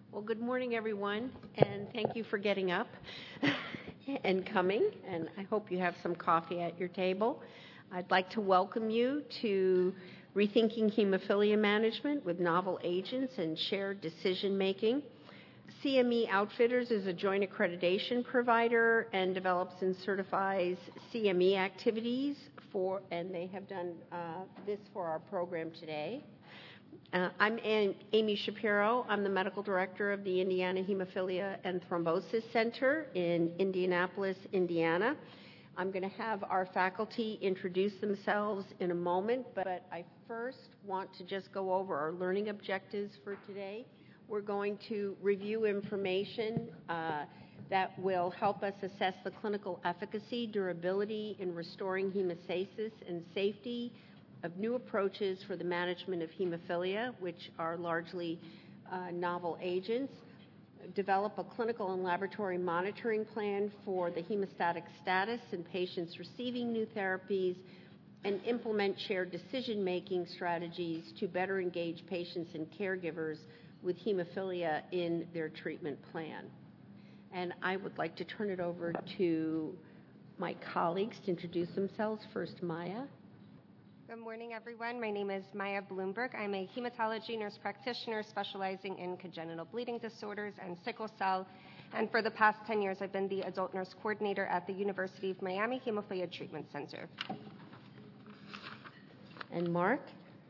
Well, good morning, everyone, and thank you for getting up and coming, and I hope you have some coffee at your table. I'd like to welcome you to Rethinking Hemophilia Management with Novel Agents and Shared Decision-Making. CME Outfitters is a joint accreditation provider and develops and certifies CME activities and they have done this for our program today. I'm Amy Shapiro. I'm the medical director of the Indiana Hemophilia and Thrombosis Center in Indianapolis, Indiana. I'm going to have our faculty introduce themselves in a moment, but I first want to just go over our learning objectives for today. We're going to review information that will help us assess the clinical efficacy, durability in restoring hemostasis, and safety of new approaches for the management of hemophilia, which are largely novel agents, develop a clinical and laboratory monitoring plan for the hemostatic status in patients receiving new therapies, and implement shared decision-making strategies to better engage patients and caregivers with hemophilia in their treatment plan. And I would like to turn it over to my colleagues to introduce themselves. First, Maya. Good morning, everyone. My name is Maya Bloomberg. I'm a hematology nurse practitioner specializing in congenital bleeding disorders and sickle cell. And for the past 10 years, I've been the adult nurse coordinator at the University of Miami Hemophilia Treatment Center. And Mark?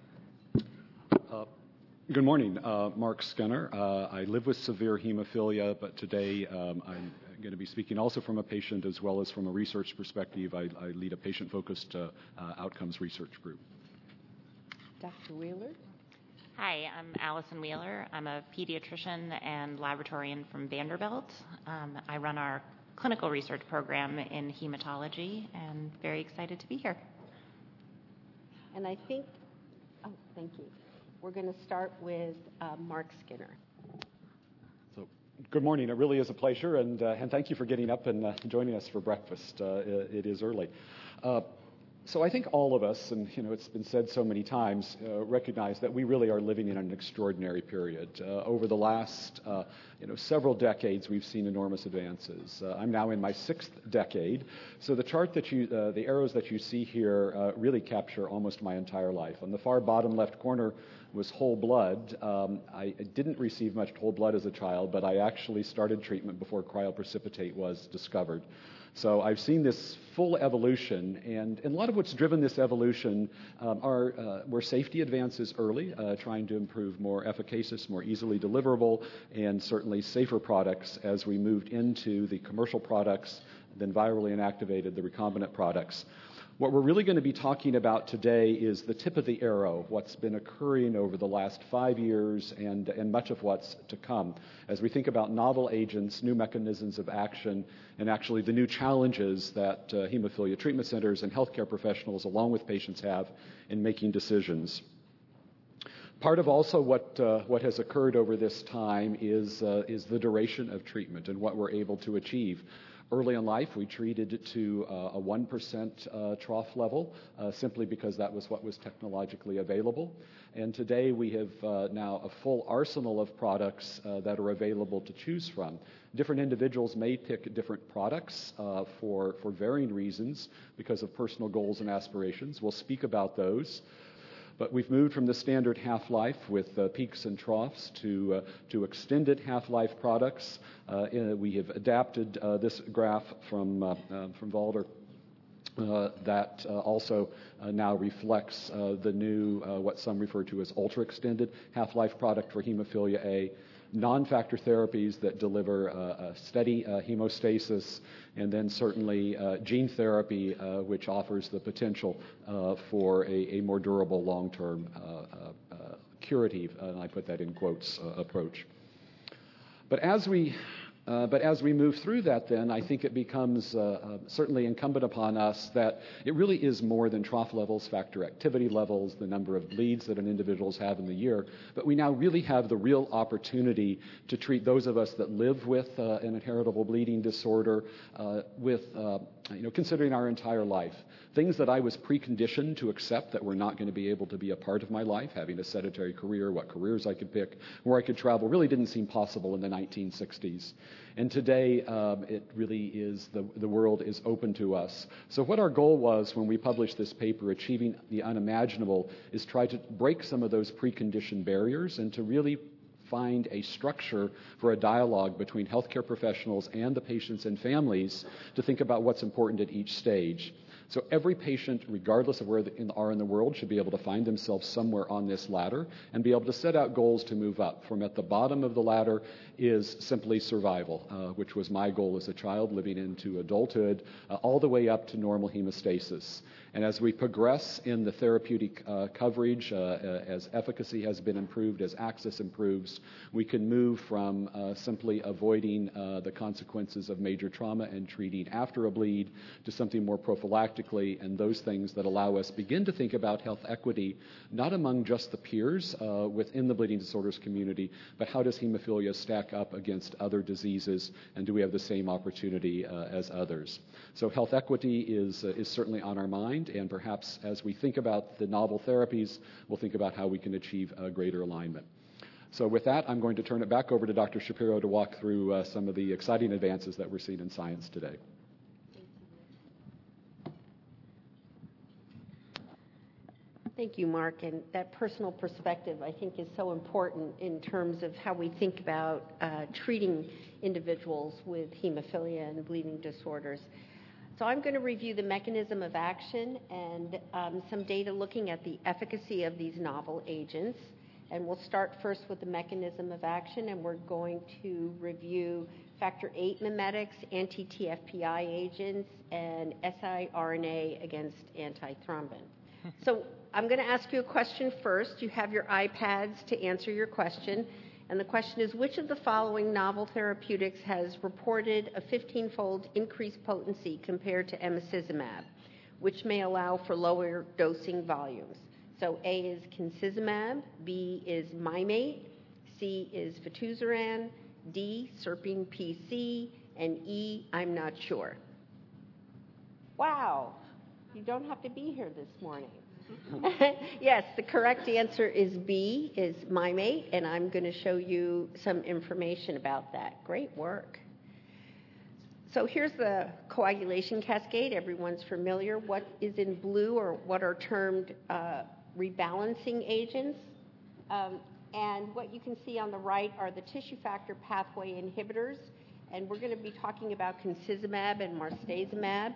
Good morning. Mark Skinner. I live with severe hemophilia, but today I'm going to be speaking also from a patient as well as from a research perspective. I lead a patient-focused outcomes research group. Dr. Wheeler? Hi, I'm Allison Wheeler. I'm a pediatrician and laboratorian from Vanderbilt. I run our clinical research program in hematology and very excited to be here. And I think, thank you. We're going to start with Mark Skinner. Good morning. It really is a pleasure, and thank you for getting up and joining us for breakfast. It is early. So I think all of us, and it's been said so many times, recognize that we really are living in an extraordinary period. Over the last several decades, we've seen enormous advances. I'm now in my 6th decade, so the chart that the arrows that you see here really capture almost my entire life. On the far bottom left corner was whole blood. I didn't receive much whole blood as a child, but I actually started treatment before cryoprecipitate was discovered. So I've seen this full evolution, and a lot of what's driven this evolution were safety advances early, trying to improve more efficacious, more easily deliverable, and certainly safer products as we moved into the commercial products, then virally inactivated, the recombinant products. What we're really going to be talking about today is the tip of the arrow, what's been occurring over the last 5 years and much of what's to come as we think about novel agents, new mechanisms of action, and actually the new challenges that hemophilia treatment centers and healthcare professionals along with patients have in making decisions. Part of also what has occurred over this time is the duration of treatment and what we're able to achieve. Early in life, we treated to a 1% trough level simply because that was what was technologically available. And today we have now a full arsenal of products that are available to choose from. Different individuals may pick different products for varying reasons because of personal goals and aspirations. We'll speak about those. But we've moved from the standard half-life with peaks and troughs to extended half-life products. We have adapted this graph from Valder that also now reflects the new, what some refer to as ultra-extended half-life product for hemophilia A, non-factor therapies that deliver a steady hemostasis, and then certainly gene therapy, which offers the potential for a more durable long-term curative, and I put that in quotes, approach. But as we But as we move through that, then, I think it becomes certainly incumbent upon us that it really is more than trough levels, factor activity levels, the number of bleeds that an individual's have in the year. But we now really have the real opportunity to treat those of us that live with an inheritable bleeding disorder considering our entire life. Things that I was preconditioned to accept that were not going to be able to be a part of my life, having a sedentary career, what careers I could pick, where I could travel, really didn't seem possible in the 1960s. And today, it really is, the world is open to us. So what our goal was when we published this paper, Achieving the Unimaginable, is try to break some of those preconditioned barriers and to really find a structure for a dialogue between healthcare professionals and the patients and families to think about what's important at each stage. So every patient, regardless of where they are in the world, should be able to find themselves somewhere on this ladder and be able to set out goals to move up. From at the bottom of the ladder is simply survival, which was my goal as a child living into adulthood, all the way up to normal hemostasis. And as we progress in the therapeutic coverage, as efficacy has been improved, as access improves, we can move from simply avoiding the consequences of major trauma and treating after a bleed to something more prophylactically, and those things that allow us begin to think about health equity, not among just the peers within the bleeding disorders community, but how does hemophilia stack up against other diseases, and do we have the same opportunity as others? So health equity is certainly on our mind, and perhaps as we think about the novel therapies, we'll think about how we can achieve a greater alignment. So with that, I'm going to turn it back over to Dr. Shapiro to walk through some of the exciting advances that we're seeing in science today. Thank you, Mark. And that personal perspective, I think, is so important in terms of how we think about treating individuals with hemophilia and bleeding disorders. So I'm going to review the mechanism of action and some data looking at the efficacy of these novel agents. And we'll start first with the mechanism of action, and we're going to review factor VIII mimetics, anti-TFPI agents, and siRNA against antithrombin. So I'm going to ask you a question first. You have your iPads to answer your question. And the question is, which of the following novel therapeutics has reported a 15-fold increased potency compared to emicizumab, which may allow for lower dosing volumes? So A is concizumab, B is Mim8, C is fituzaran, D, Serpine PC, and E, I'm not sure. Wow, you don't have to be here this morning. Yes, the correct answer is B, is Mim8, and I'm going to show you some information about that. Great work. So here's the coagulation cascade. Everyone's familiar. What is in blue, or what are termed rebalancing agents? And what you can see on the right are the tissue factor pathway inhibitors, and we're going to be talking about concizumab and marstezumab.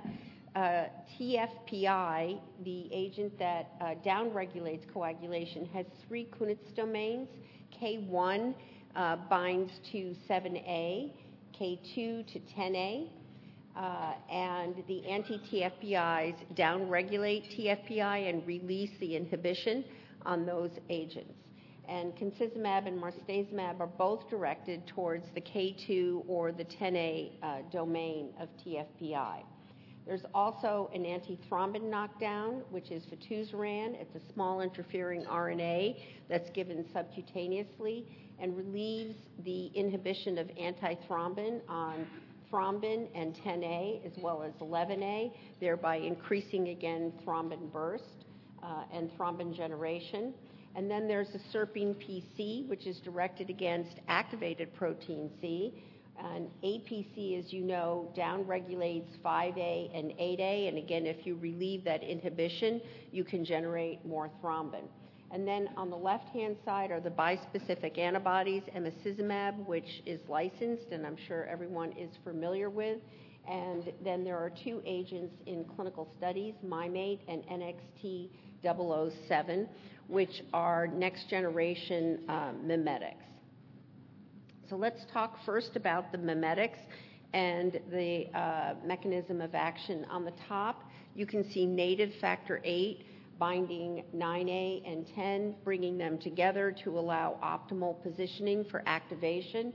TFPI, the agent that downregulates coagulation, has 3 Kunitz domains. K1 binds to 7A, K2 to 10A, and the anti-TFPIs downregulate TFPI and release the inhibition on those agents. And concizumab and marstezumab are both directed towards the K2 or the 10A domain of TFPI. There's also an antithrombin knockdown, which is fituzaran. It's a small interfering RNA that's given subcutaneously and relieves the inhibition of antithrombin on thrombin and 10A as well as 11A, thereby increasing again thrombin burst and thrombin generation. And then there's a Serpine PC, which is directed against activated protein C. And APC, as you know, downregulates 5A and 8A, and again, if you relieve that inhibition, you can generate more thrombin. And then on the left-hand side are the bispecific antibodies, emicizumab, which is licensed, and I'm sure everyone is familiar with. And then there are 2 agents in clinical studies, Mim8 and NXT007, which are next-generation mimetics. So let's talk first about the mimetics and the mechanism of action. On the top, you can see native factor VIII binding 9A and 10, bringing them together to allow optimal positioning for activation.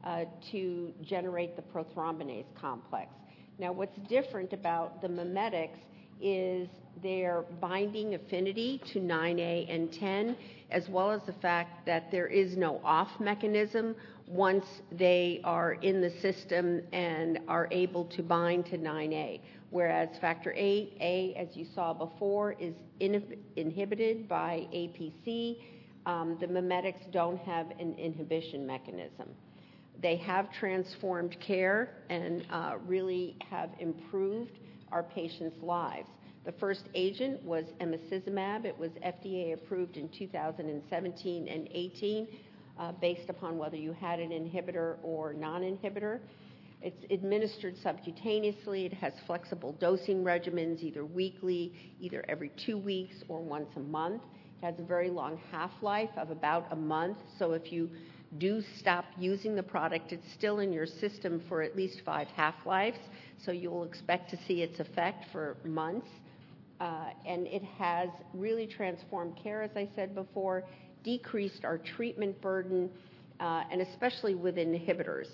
to generate the prothrombinase complex. Now, what's different about the mimetics is their binding affinity to 9A and 10, as well as the fact that there is no off mechanism once they are in the system and are able to bind to 9A. Whereas factor VIII, as you saw before, is inhibited by APC. The mimetics don't have an inhibition mechanism. They have transformed care and really have improved our patients' lives. The first agent was emicizumab. It was FDA approved in 2017 and 18 based upon whether you had an inhibitor or non-inhibitor. It's administered subcutaneously. It has flexible dosing regimens, either weekly, either every 2 weeks, or once a month. It has a very long half-life of about a month, so if you do stop using the product, it's still in your system for at least 5 half-lives, so you will expect to see its effect for months. And it has really transformed care, as I said before, decreased our treatment burden, and especially with inhibitors.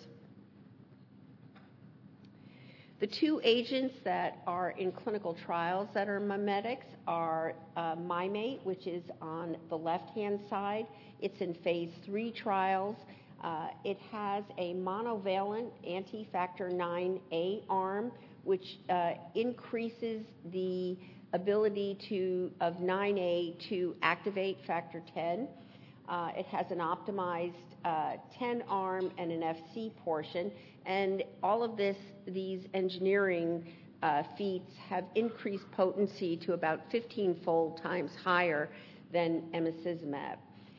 The 2 agents that are in clinical trials that are mimetics are Mim8, which is on the left-hand side. It's in phase 3 trials. It has a monovalent anti-factor 9A arm, which increases the ability of 9A to activate factor 10. It has an optimized 10 arm and an FC portion, and all of these engineering feats have increased potency to about 15-fold times higher than emicizumab.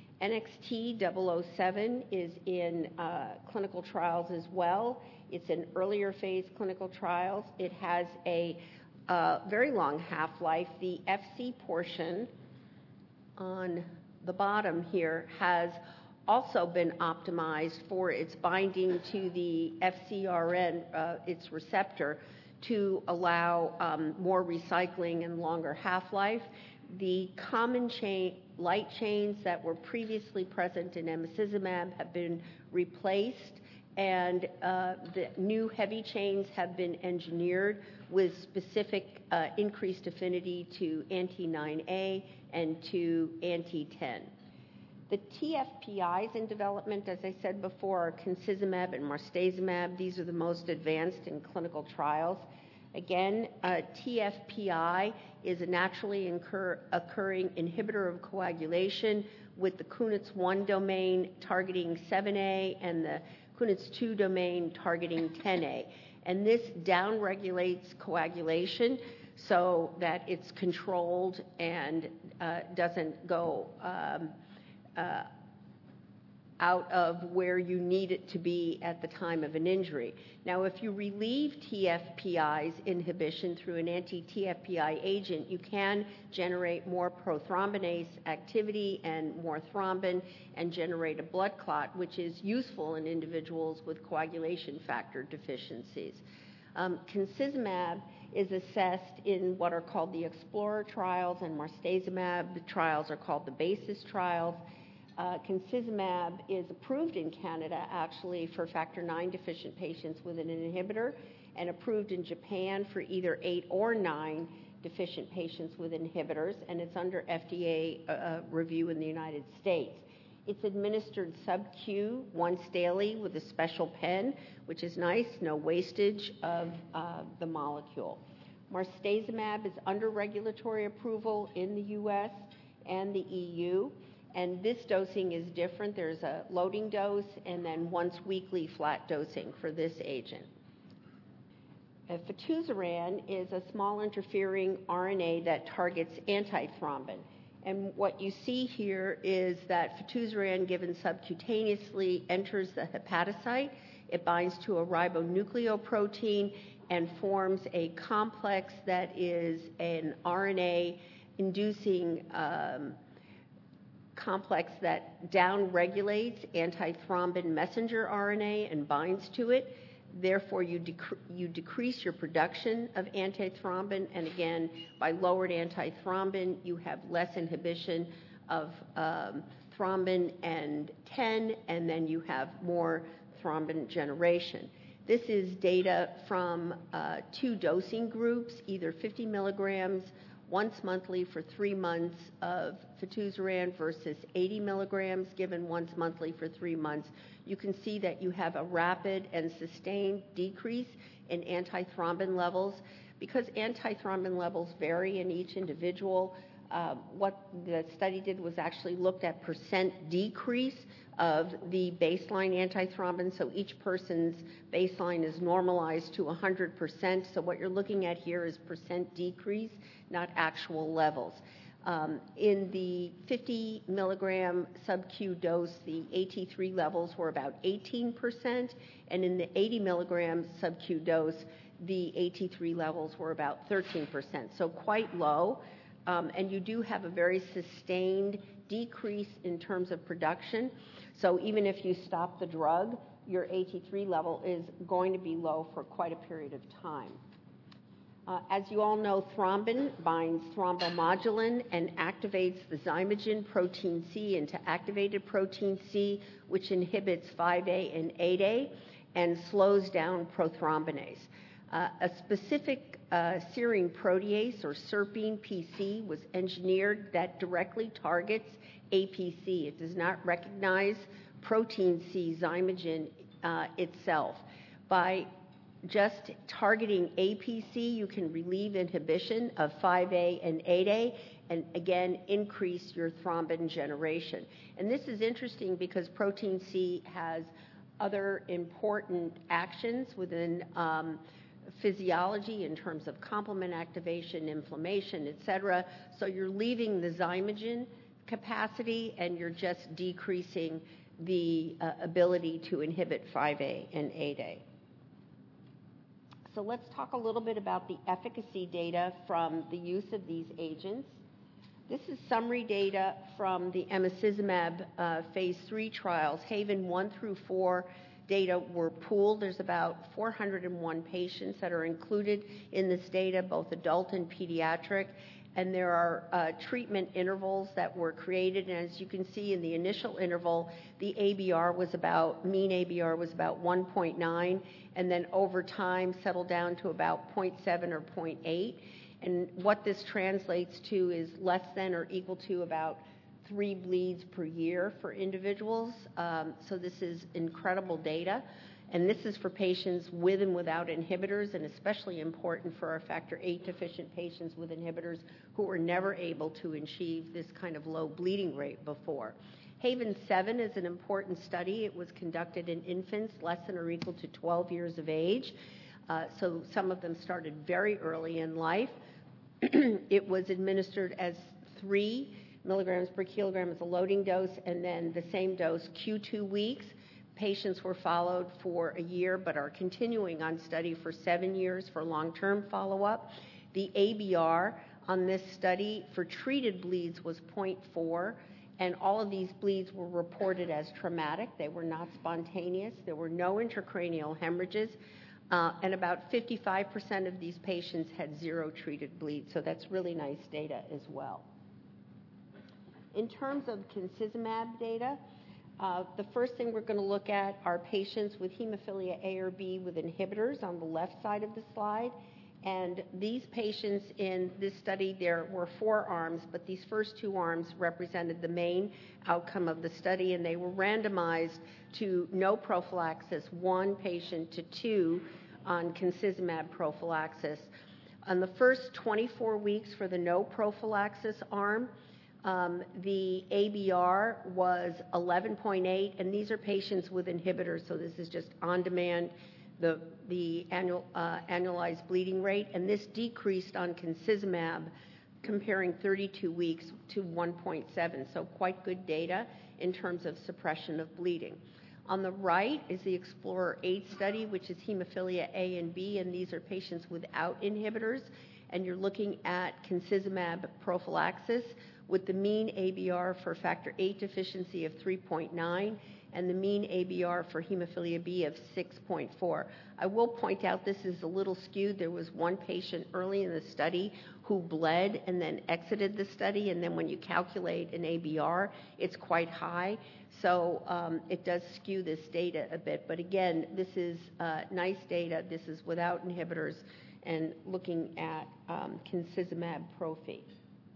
NXT007 is in clinical trials as well. It's in earlier phase clinical trials. It has a very long half-life. The FC portion on the bottom here has also been optimized for its binding to the FcRn, its receptor, to allow more recycling and longer half-life. The common light chains that were previously present in emicizumab have been replaced, and the new heavy chains have been engineered with specific increased affinity to anti-9A and to anti-10. The TFPIs in development, as I said before, are concizumab and marstacimab. These are the most advanced in clinical trials. Again, TFPI is a naturally occurring inhibitor of coagulation with the Kunitz-1 domain targeting 7A and the Kunitz-2 domain targeting 10A. And this downregulates coagulation so that it's controlled and doesn't go out of where you need it to be at the time of an injury. Now, if you relieve TFPI's inhibition through an anti-TFPI agent, you can generate more prothrombinase activity and more thrombin and generate a blood clot, which is useful in individuals with coagulation factor deficiencies. Concizumab is assessed in what are called the Explorer trials, and marstacimab, the trials are called the BASIS trials. Concizumab is approved in Canada, actually, for factor 9 deficient patients with an inhibitor, and approved in Japan for either 8 or 9 deficient patients with inhibitors, and it's under FDA review in the United States. It's administered sub-Q once daily with a special pen, which is nice, no wastage of the molecule. Marstacimab is under regulatory approval in the US and the EU. And this dosing is different. There's a loading dose and then once weekly flat dosing for this agent. Fitusiran is a small interfering RNA that targets antithrombin. And what you see here is that fitusiran given subcutaneously enters the hepatocyte. It binds to a ribonucleoprotein and forms a complex that is an RNA-inducing complex that downregulates antithrombin messenger RNA and binds to it. Therefore, you decrease your production of antithrombin, and again, by lowered antithrombin, you have less inhibition of thrombin and 10, and then you have more prothrombin generation. This is data from 2 dosing groups, either 50 milligrams once monthly for 3 months of fitusiran versus 80 milligrams given once monthly for 3 months. You can see that you have a rapid and sustained decrease in antithrombin levels. Because antithrombin levels vary in each individual, what the study did was actually looked at percent decrease of the baseline antithrombin. So each person's baseline is normalized to 100%. So what you're looking at here is percent decrease, not actual levels. In the 50 milligram sub-Q dose, the AT3 levels were about 18%, and in the 80 milligram sub-Q dose, the AT3 levels were about 13%, so quite low. And you do have a very sustained decrease in terms of production. So even if you stop the drug, your AT3 level is going to be low for quite a period of time. As you all know, thrombin binds thrombomodulin and activates the zymogen protein C into activated protein C, which inhibits 5A and 8A and slows down prothrombinase. A specific serine protease, or SERPINE PC, was engineered that directly targets APC. It does not recognize protein C zymogen itself. By just targeting APC, you can relieve inhibition of 5A and 8A and again increase your thrombin generation. And this is interesting because protein C has other important actions within physiology in terms of complement activation, inflammation, etc. So you're leaving the zymogen capacity and you're just decreasing the ability to inhibit 5A and 8A. So let's talk a little bit about the efficacy data from the use of these agents. This is summary data from the emicizumab phase 3 trials. HAVEN 1 through 4 data were pooled. There's about 401 patients that are included in this data, both adult and pediatric. And there are treatment intervals that were created. And as you can see in the initial interval, the ABR was mean ABR was about 1.9, and then over time settled down to about 0.7 or 0.8. And what this translates to is less than or equal to about 3 bleeds per year for individuals. So this is incredible data. And this is for patients with and without inhibitors, and especially important for our factor VIII deficient patients with inhibitors who were never able to achieve this kind of low bleeding rate before. HAVEN 7 is an important study. It was conducted in infants less than or equal to 12 years of age. So some of them started very early in life. It was administered as 3 milligrams per kilogram as a loading dose, and then the same dose Q2 weeks. Patients were followed for a year but are continuing on study for 7 years for long-term follow-up. The ABR on this study for treated bleeds was 0.4, and all of these bleeds were reported as traumatic. They were not spontaneous. There were no intracranial hemorrhages, and about 55% of these patients had 0 treated bleeds, so that's really nice data as well. In terms of concizumab data, the first thing we're going to look at are patients with hemophilia A or B with inhibitors on the left side of the slide. And these patients in this study, there were 4 arms, but these first 2 arms represented the main outcome of the study, and they were randomized to no prophylaxis, 1 patient to 2 on concizumab prophylaxis. On the first 24 weeks for the no prophylaxis arm, the ABR was 11.8, and these are patients with inhibitors, so this is just on demand, the annualized bleeding rate, and this decreased on concizumab comparing 32 weeks to 1.7, so quite good data in terms of suppression of bleeding. On the right is the Explorer 8 study, which is hemophilia A and B, and these are patients without inhibitors, and you're looking at concizumab prophylaxis with the mean ABR for factor VIII deficiency of 3.9 and the mean ABR for hemophilia B of 6.4. I will point out this is a little skewed. There was one patient early in the study who bled and then exited the study, and then when you calculate an ABR, it's quite high. So it does skew this data a bit. But again, this is nice data. This is without inhibitors and looking at concizumab prophy.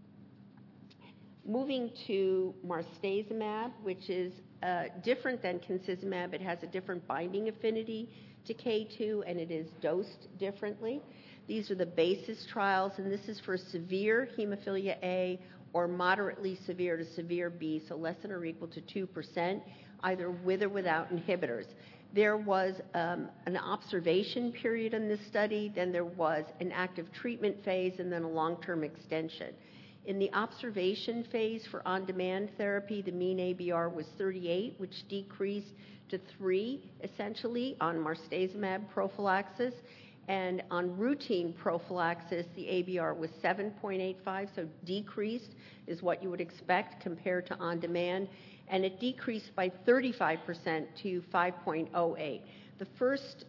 Moving to marstacimab, which is different than concizumab. It has a different binding affinity to K2, and it is dosed differently. These are the BASIS trials, and this is for severe hemophilia A or moderately severe to severe B, so less than or equal to 2%, either with or without inhibitors. There was an observation period in this study, then there was an active treatment phase, and then a long-term extension. In the observation phase for on-demand therapy, the mean ABR was 38, which decreased to 3, essentially, on marstacimab prophylaxis. And on routine prophylaxis, the ABR was 7.85, so decreased is what you would expect compared to on-demand. And it decreased by 35% to 5.08. The first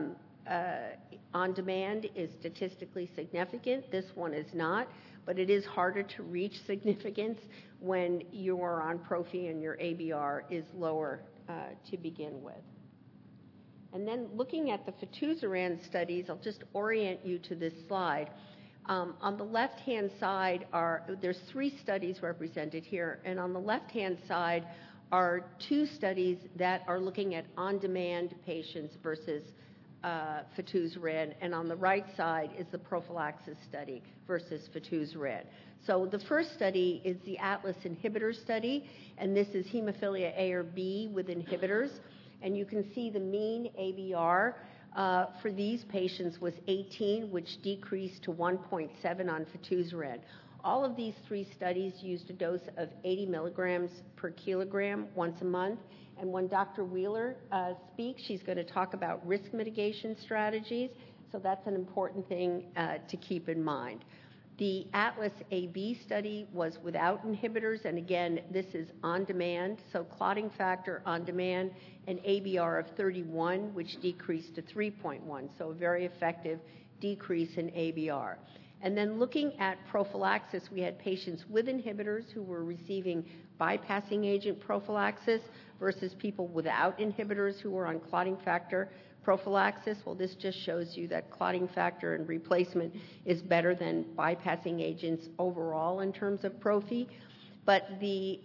on-demand is statistically significant. This one is not, but it is harder to reach significance when you are on prophy and your ABR is lower to begin with. And then looking at the fitusiran studies, I'll just orient you to this slide. On the left-hand side there's 3 studies represented here, and on the left-hand side are 2 studies that are looking at on-demand patients versus fitusiran, and on the right side is the prophylaxis study versus fitusiran. So the first study is the ATLAS inhibitor study, and this is hemophilia A or B with inhibitors. And you can see the mean ABR for these patients was 18, which decreased to 1.7 on fitusiran. All of these 3 studies used a dose of 80 milligrams per kilogram once a month. And when Dr. Wheeler speaks, she's going to talk about risk mitigation strategies. So that's an important thing to keep in mind. The ATLAS AB study was without inhibitors, and again, this is on demand, so clotting factor on demand, an ABR of 31, which decreased to 3.1, so a very effective decrease in ABR. And then looking at prophylaxis, we had patients with inhibitors who were receiving bypassing agent prophylaxis versus people without inhibitors who were on clotting factor prophylaxis. Well, this just shows you that clotting factor and replacement is better than bypassing agents overall in terms of prophy. But the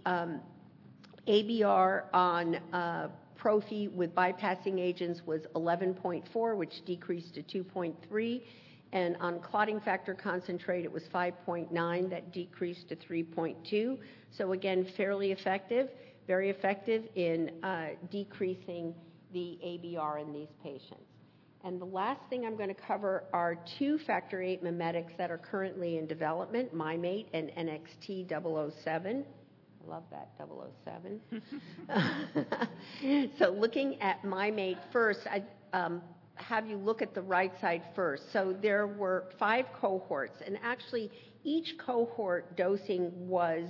ABR on prophy with bypassing agents was 11.4, which decreased to 2.3. And on clotting factor concentrate, it was 5.9, that decreased to 3.2. So again, fairly effective, very effective in decreasing the ABR in these patients. And the last thing I'm going to cover are 2 factor VIII mimetics that are currently in development, Mim8 and NXT007. I love that, 007. So looking at Mim8 first, I have you look at the right side first. So there were 5 cohorts, and actually each cohort dosing was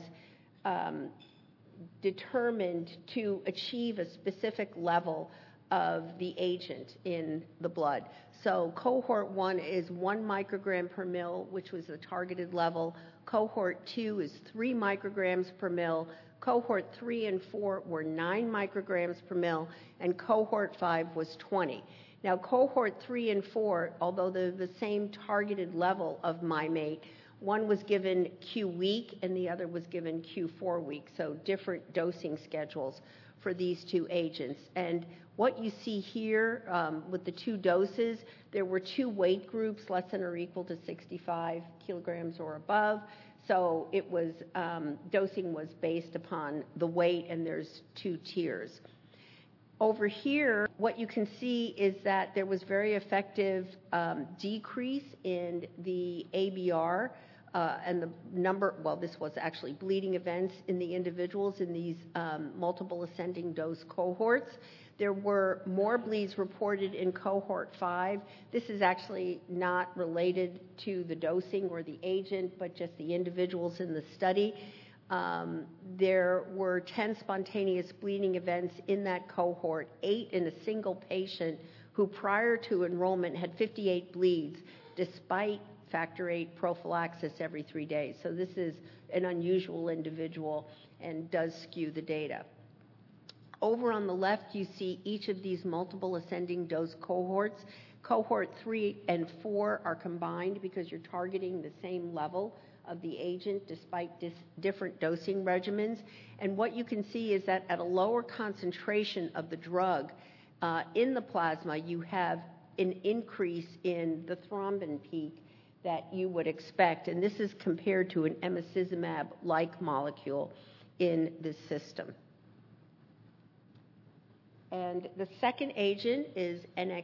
determined to achieve a specific level of the agent in the blood. So cohort 1 is 1 microgram per mil, which was the targeted level. Cohort 2 is 3 micrograms per mil. Cohort 3 and 4 were 9 micrograms per mil, and cohort 5 was 20. Now, cohort 3 and 4, although they're the same targeted level of Mim8, one was given Q week and the other was given Q4 week, so different dosing schedules for these 2 agents. And what you see here with the 2 doses, there were 2 weight groups, less than or equal to 65 kilograms or above. So it was dosing was based upon the weight, and there's 2 tiers. Over here, what you can see is that there was very effective decrease in the ABR and the number, well, this was actually bleeding events in the individuals in these multiple ascending dose cohorts. There were more bleeds reported in cohort 5. This is actually not related to the dosing or the agent, but just the individuals in the study. There were 10 spontaneous bleeding events in that cohort, 8 in a single patient who prior to enrollment had 58 bleeds despite factor VIII prophylaxis every 3 days. So this is an unusual individual and does skew the data. Over on the left, you see each of these multiple ascending dose cohorts. Cohort 3 and 4 are combined because you're targeting the same level of the agent despite different dosing regimens. And what you can see is that at a lower concentration of the drug in the plasma, you have an increase in the thrombin peak that you would expect. And this is compared to an emicizumab-like molecule in this system. And the second agent is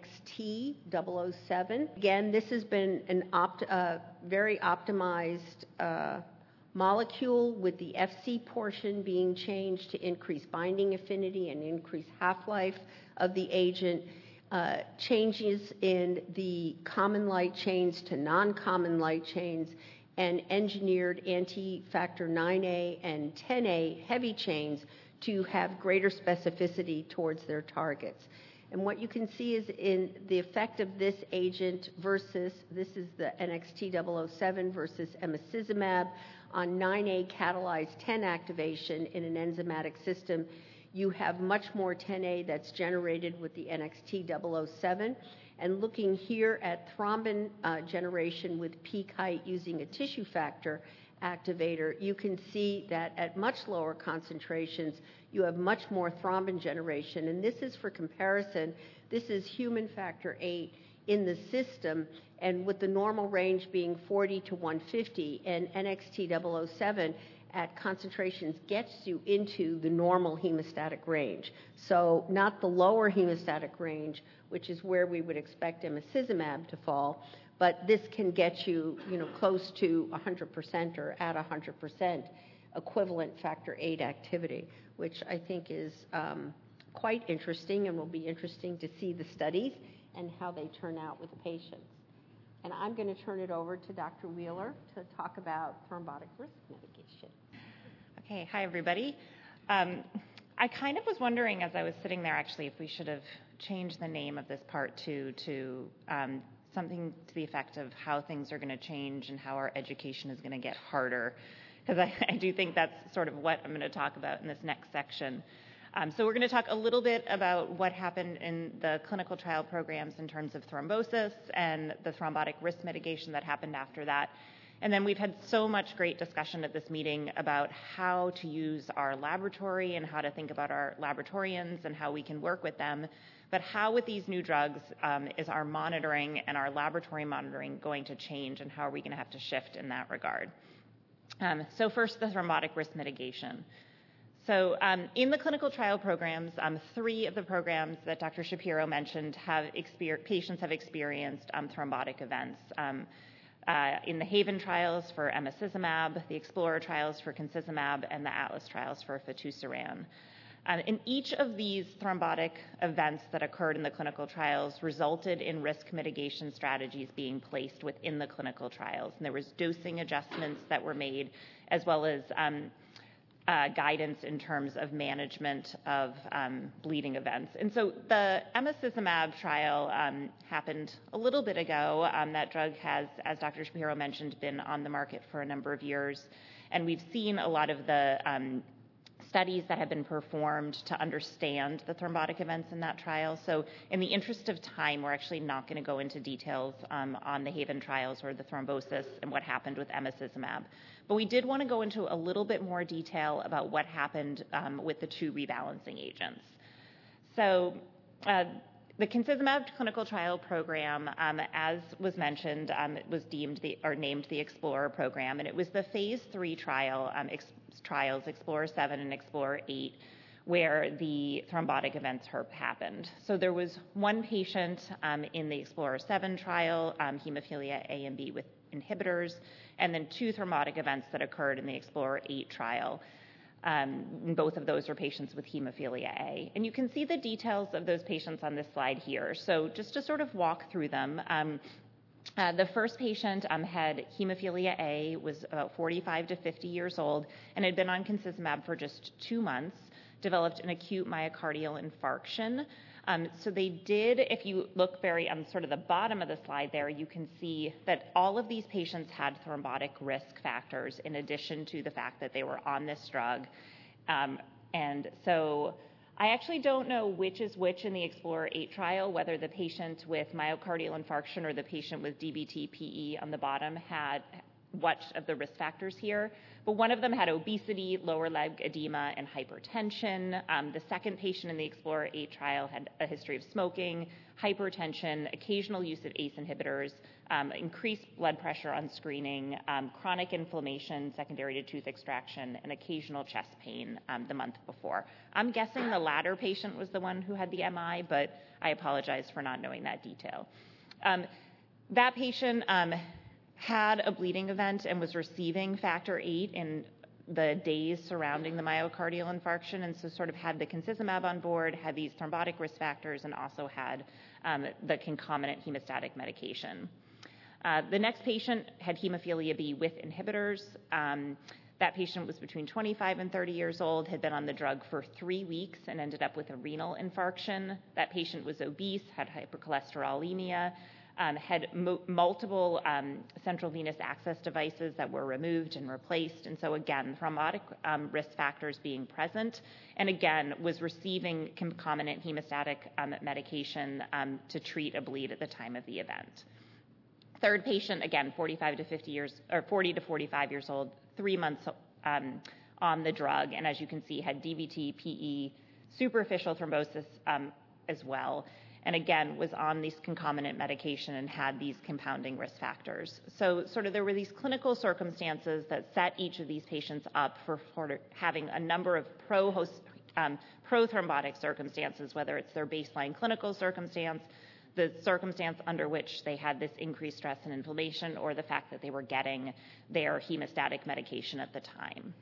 NXT-007. Again, this has been a very optimized molecule with the FC portion being changed to increase binding affinity and increase half-life of the agent, changes in the common light chains to non-common light chains, and engineered anti-factor 9A and 10A heavy chains to have greater specificity towards their targets. And what you can see is in the effect of this agent versus, this is the NXT-007 versus emicizumab on 9A catalyzed 10 activation in an enzymatic system. You have much more 10A that's generated with the NXT-007. And looking here at thrombin generation with peak height using a tissue factor activator, you can see that at much lower concentrations, you have much more thrombin generation. And this is for comparison. This is human factor VIII in the system, and with the normal range being 40 to 150, and NXT-007 at concentrations gets you into the normal hemostatic range. So not the lower hemostatic range, which is where we would expect emicizumab to fall, but this can get you, close to 100% or at 100% equivalent factor VIII activity, which I think is quite interesting and will be interesting to see the studies and how they turn out with patients. And I'm going to turn it over to Dr. Wheeler to talk about thrombotic risk mitigation. Okay, hi everybody. I kind of was wondering as I was sitting there actually if we should have changed the name of this part to something to the effect of how things are going to change and how our education is going to get harder, because I do think that's sort of what I'm going to talk about in this next section. So we're going to talk a little bit about what happened in the clinical trial programs in terms of thrombosis and the thrombotic risk mitigation that happened after that. And then we've had so much great discussion at this meeting about how to use our laboratory and how to think about our laboratorians and how we can work with them. But how with these new drugs is our monitoring and our laboratory monitoring going to change, and how are we going to have to shift in that regard? So first, the thrombotic risk mitigation. So in the clinical trial programs, 3 of the programs that Dr. Shapiro mentioned patients have experienced thrombotic events. In the HAVEN trials for emicizumab, the EXPLORER trials for concizumab, and the ATLAS trials for fitusiran. In each of these thrombotic events that occurred in the clinical trials resulted in risk mitigation strategies being placed within the clinical trials. And there was dosing adjustments that were made, as well as guidance in terms of management of bleeding events. And so the emicizumab trial happened a little bit ago. That drug has, as Dr. Shapiro mentioned, been on the market for a number of years. And we've seen a lot of the studies that have been performed to understand the thrombotic events in that trial. So in the interest of time, we're actually not going to go into details on the HAVEN trials or the thrombosis and what happened with emicizumab. But we did want to go into a little bit more detail about what happened with the 2 rebalancing agents. So the concizumab clinical trial program, as was mentioned, it was named the EXPLORER program, and it was the phase 3 trials, EXPLORER 7 and EXPLORER 8, where the thrombotic events happened. So there was 1 patient in the EXPLORER 7 trial, hemophilia A and B with inhibitors, and then 2 thrombotic events that occurred in the EXPLORER 8 trial. Both of those are patients with hemophilia A. And you can see the details of those patients on this slide here. So just to sort of walk through them, The first patient had hemophilia A, was about 45 to 50 years old, and had been on concizumab for just 2 months, developed an acute myocardial infarction. So they did, if you look very on sort of the bottom of the slide there, you can see that all of these patients had thrombotic risk factors in addition to the fact that they were on this drug. And so I actually don't know which is which in the EXPLORER-8 trial, whether the patient with myocardial infarction or the patient with DVT-PE on the bottom had what of the risk factors here, but one of them had obesity, lower leg edema, and hypertension. The second patient in the EXPLORER-8 trial had a history of smoking, hypertension, occasional use of ACE inhibitors, increased blood pressure on screening, chronic inflammation secondary to tooth extraction, and occasional chest pain the month before. I'm guessing the latter patient was the one who had the MI, but I apologize for not knowing that detail. That patient had a bleeding event and was receiving factor VIII in the days surrounding the myocardial infarction, and so sort of had the concizumab on board, had these thrombotic risk factors, and also had the concomitant hemostatic medication. The next patient had hemophilia B with inhibitors. That patient was between 25 and 30 years old, had been on the drug for 3 weeks, and ended up with a renal infarction. That patient was obese, had hypercholesterolemia, had multiple central venous access devices that were removed and replaced. And so again, thrombotic risk factors being present, and again, was receiving concomitant hemostatic medication to treat a bleed at the time of the event. Third patient, again, 40 to 45 years old, 3 months on the drug, and as you can see, had DVT, PE, superficial thrombosis as well. And again, was on these concomitant medication and had these compounding risk factors. So sort of there were these clinical circumstances that set each of these patients up for having a number of prothrombotic circumstances, whether it's their baseline clinical circumstance, the circumstance under which they had this increased stress and inflammation, or the fact that they were getting their hemostatic medication at the time.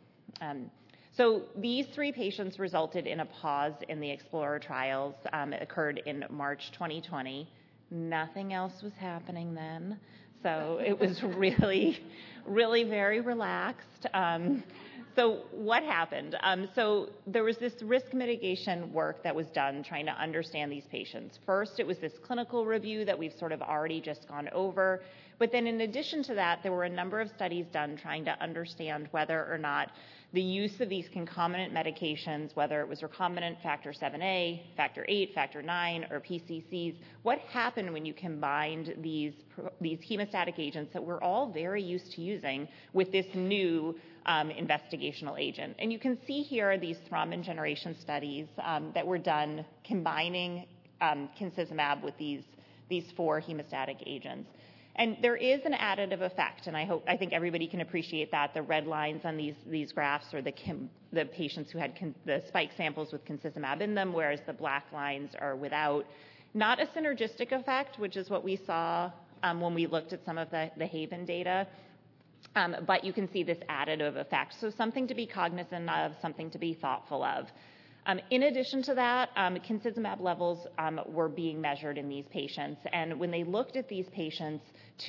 So these 3 patients resulted in a pause in the EXPLORER trials. It occurred in March 2020. Nothing else was happening then. So it was really, really very relaxed. So what happened? So there was this risk mitigation work that was done trying to understand these patients. First, it was this clinical review that we've sort of already just gone over. But then in addition to that, there were a number of studies done trying to understand whether or not the use of these concomitant medications, whether it was recombinant factor 7A, factor 8, factor 9, or PCCs, what happened when you combined these hemostatic agents that we're all very used to using with this new investigational agent. And you can see here these thrombin generation studies that were done combining concizumab with these 4 hemostatic agents. And there is an additive effect, and I think everybody can appreciate that. The red lines on these graphs are the patients who had the spike samples with concizumab in them, whereas the black lines are without. Not a synergistic effect, which is what we saw when we looked at some of the Haven data, but you can see this additive effect. So something to be cognizant of, something to be thoughtful of. In addition to that, concizumab levels were being measured in these patients, and when they looked at these patients,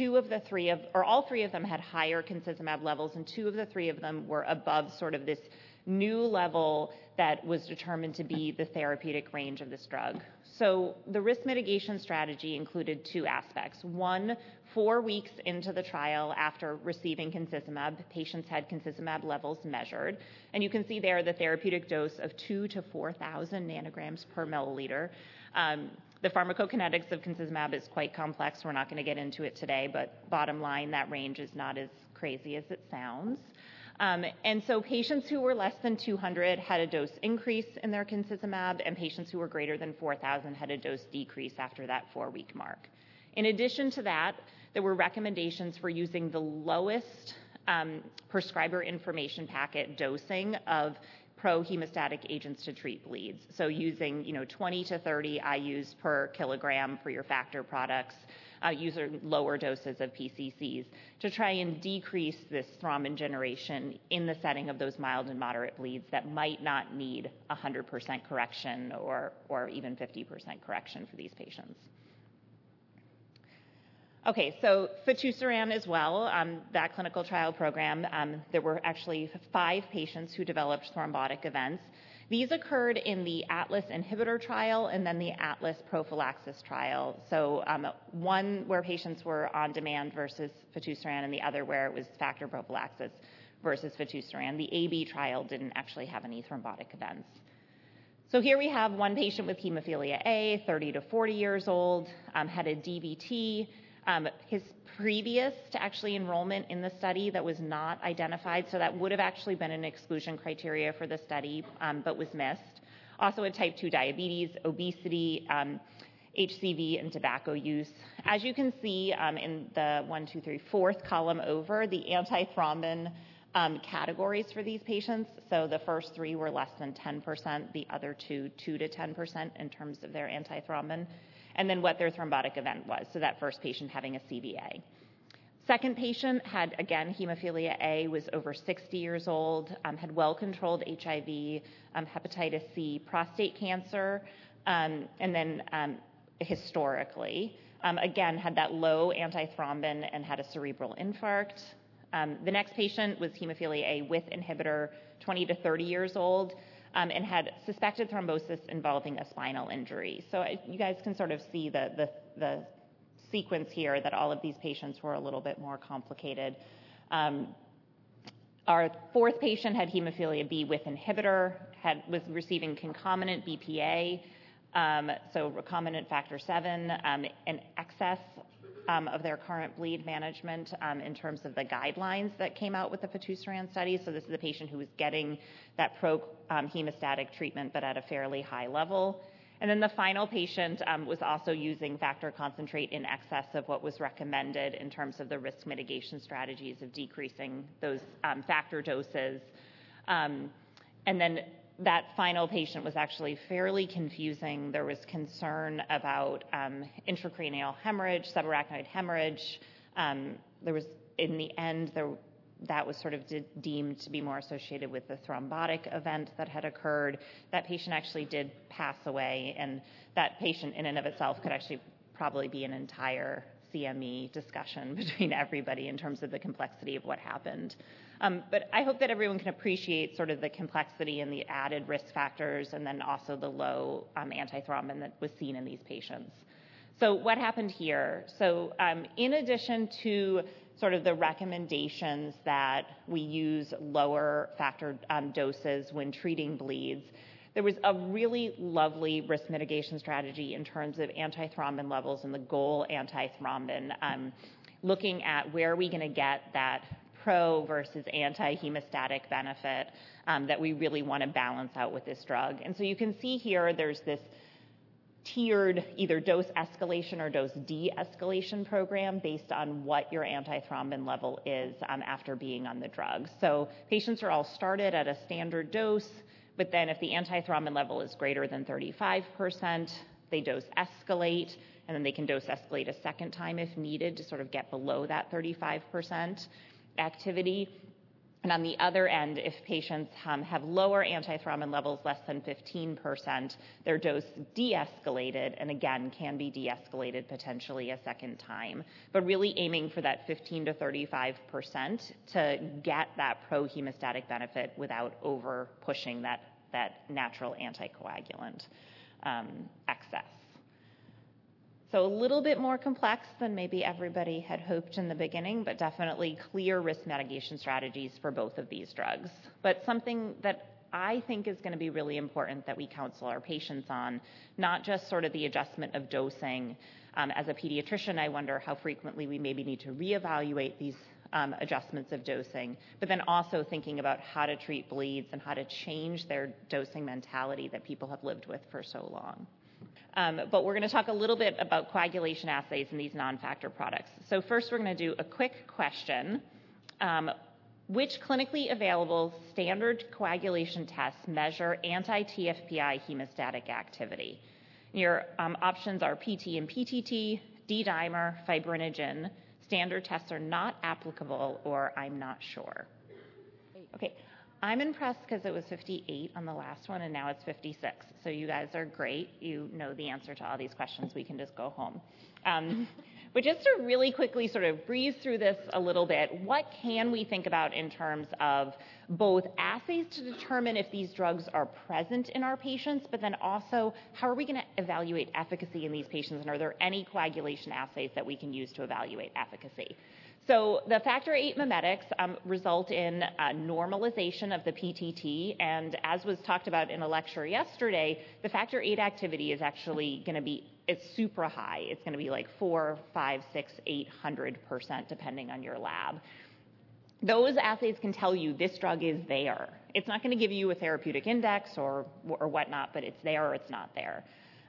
all 3 of them had higher concizumab levels, and 2 of the 3 of them were above sort of this new level that was determined to be the therapeutic range of this drug. So the risk mitigation strategy included 2 aspects. 1, 4 weeks into the trial after receiving concizumab, patients had concizumab levels measured. And you can see there the therapeutic dose of 2,000 to 4,000 nanograms per milliliter. The pharmacokinetics of concizumab is quite complex. We're not going to get into it today, but bottom line, that range is not as crazy as it sounds. And so patients who were less than 200 had a dose increase in their concizumab, and patients who were greater than 4,000 had a dose decrease after that 4-week mark. In addition to that, there were recommendations for using the lowest prescriber information packet dosing of pro-hemostatic agents to treat bleeds. So using 20 to 30 IUs per kilogram for your factor products, using lower doses of PCCs to try and decrease this thrombin generation in the setting of those mild and moderate bleeds that might not need 100% correction or even 50% correction for these patients. Okay, so fitusiran as well, that clinical trial program, there were actually 5 patients who developed thrombotic events. These occurred in the ATLAS inhibitor trial and then the ATLAS prophylaxis trial. So one where patients were on demand versus fitusiran and the other where it was factor prophylaxis versus fitusiran. The AB trial didn't actually have any thrombotic events. So here we have one patient with hemophilia A, 30 to 40 years old, had a DVT. His previous to actually enrollment in the study that was not identified, so that would have actually been an exclusion criteria for the study, but was missed. Also had type 2 diabetes, obesity, HCV, and tobacco use. As you can see in the 4th column over, the antithrombin categories for these patients. So the first 3 were less than 10%, the other 2 to 10% in terms of their antithrombin, and then what their thrombotic event was. So that first patient having a CVA. Second patient had, again, hemophilia A, was over 60 years old, had well-controlled HIV, hepatitis C, prostate cancer, and then historically, again, had that low antithrombin and had a cerebral infarct. The next patient was hemophilia A with inhibitor, 20 to 30 years old, and had suspected thrombosis involving a spinal injury. So you guys can sort of see the sequence here that all of these patients were a little bit more complicated. Our 4th patient had hemophilia B with inhibitor, was receiving concomitant BPA, so recombinant factor VII, in excess of their current bleed management in terms of the guidelines that came out with the fitusiran study. So this is a patient who was getting that hemostatic treatment, but at a fairly high level. And then the final patient was also using factor concentrate in excess of what was recommended in terms of the risk mitigation strategies of decreasing those factor doses. And then that final patient was actually fairly confusing. There was concern about intracranial hemorrhage, subarachnoid hemorrhage. There was, in the end, that was sort of deemed to be more associated with the thrombotic event that had occurred. That patient actually did pass away, and that patient in and of itself could actually probably be an entire CME discussion between everybody in terms of the complexity of what happened. But I hope that everyone can appreciate sort of the complexity and the added risk factors, and then also the low antithrombin that was seen in these patients. So what happened here? So in addition to sort of the recommendations that we use lower factor doses when treating bleeds, there was a really lovely risk mitigation strategy in terms of antithrombin levels and the goal antithrombin, looking at where are we going to get that pro versus anti-hemostatic benefit that we really want to balance out with this drug. And so you can see here there's this tiered either dose escalation or dose de-escalation program based on what your antithrombin level is after being on the drug. So patients are all started at a standard dose, but then if the antithrombin level is greater than 35%, they dose escalate, and then they can dose escalate a second time if needed to sort of get below that 35% activity. And on the other end, if patients have lower antithrombin levels, less than 15%, their dose de-escalated, and again, can be de-escalated potentially a second time, but really aiming for that 15 to 35% to get that pro-hemostatic benefit without over pushing that natural anticoagulant excess. So a little bit more complex than maybe everybody had hoped in the beginning, but definitely clear risk mitigation strategies for both of these drugs. But something that I think is going to be really important that we counsel our patients on, not just sort of the adjustment of dosing. As a pediatrician, I wonder how frequently we maybe need to reevaluate these adjustments of dosing, but then also thinking about how to treat bleeds and how to change their dosing mentality that people have lived with for so long. But we're going to talk a little bit about coagulation assays in these non-factor products. So first we're going to do a quick question. Which clinically available standard coagulation tests measure anti-TFPI hemostatic activity? Your options are PT and PTT, D-dimer, fibrinogen. Standard tests are not applicable, or I'm not sure. Okay. I'm impressed because it was 58 on the last one, and now it's 56. So you guys are great. You know the answer to all these questions. We can just go home. But just to really quickly sort of breeze through this a little bit, what can we think about in terms of both assays to determine if these drugs are present in our patients, but then also how are we going to evaluate efficacy in these patients, and are there any coagulation assays that we can use to evaluate efficacy? So the factor VIII mimetics result in a normalization of the PTT, and as was talked about in a lecture yesterday, the factor VIII activity is actually going to be it's super high. It's going to be like 400, 500, 600, 800%, depending on your lab. Those assays can tell you this drug is there. It's not going to give you a therapeutic index or whatnot, but it's there or it's not there.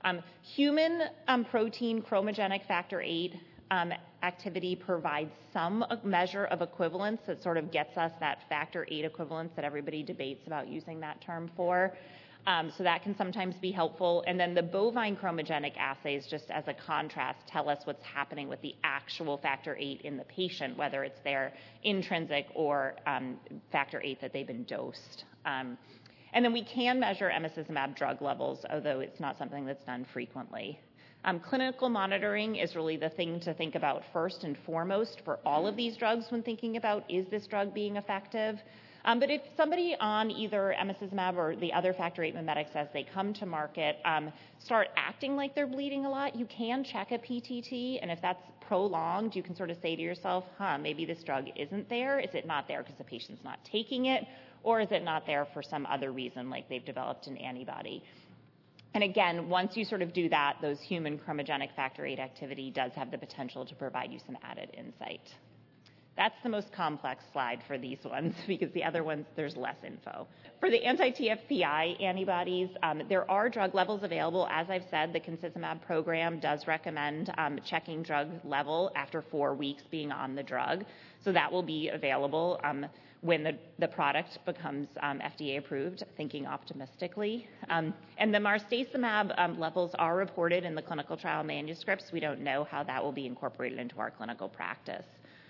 Human protein chromogenic factor VIII activity provides some measure of equivalence that sort of gets us that factor VIII equivalence that everybody debates about using that term for. So that can sometimes be helpful. And then the bovine chromogenic assays, just as a contrast, tell us what's happening with the actual factor VIII in the patient, whether it's their intrinsic or factor VIII that they've been dosed. And then we can measure emicizumab drug levels, although it's not something that's done frequently. Clinical monitoring is really the thing to think about first and foremost for all of these drugs when thinking about, is this drug being effective? But if somebody on either emicizumab or the other factor VIII mimetics as they come to market start acting like they're bleeding a lot, you can check a PTT, and if that's prolonged, you can sort of say to yourself, maybe this drug isn't there. Is it not there because the patient's not taking it, or is it not there for some other reason, like they've developed an antibody? And again, once you sort of do that, those human chromogenic factor VIII activity does have the potential to provide you some added insight. That's the most complex slide for these ones because the other ones, there's less info. For the anti-TFPI antibodies, there are drug levels available. As I've said, the concizumab program does recommend checking drug level after 4 weeks being on the drug. So that will be available when the product becomes FDA approved, thinking optimistically. And the marstacimab levels are reported in the clinical trial manuscripts. We don't know how that will be incorporated into our clinical practice.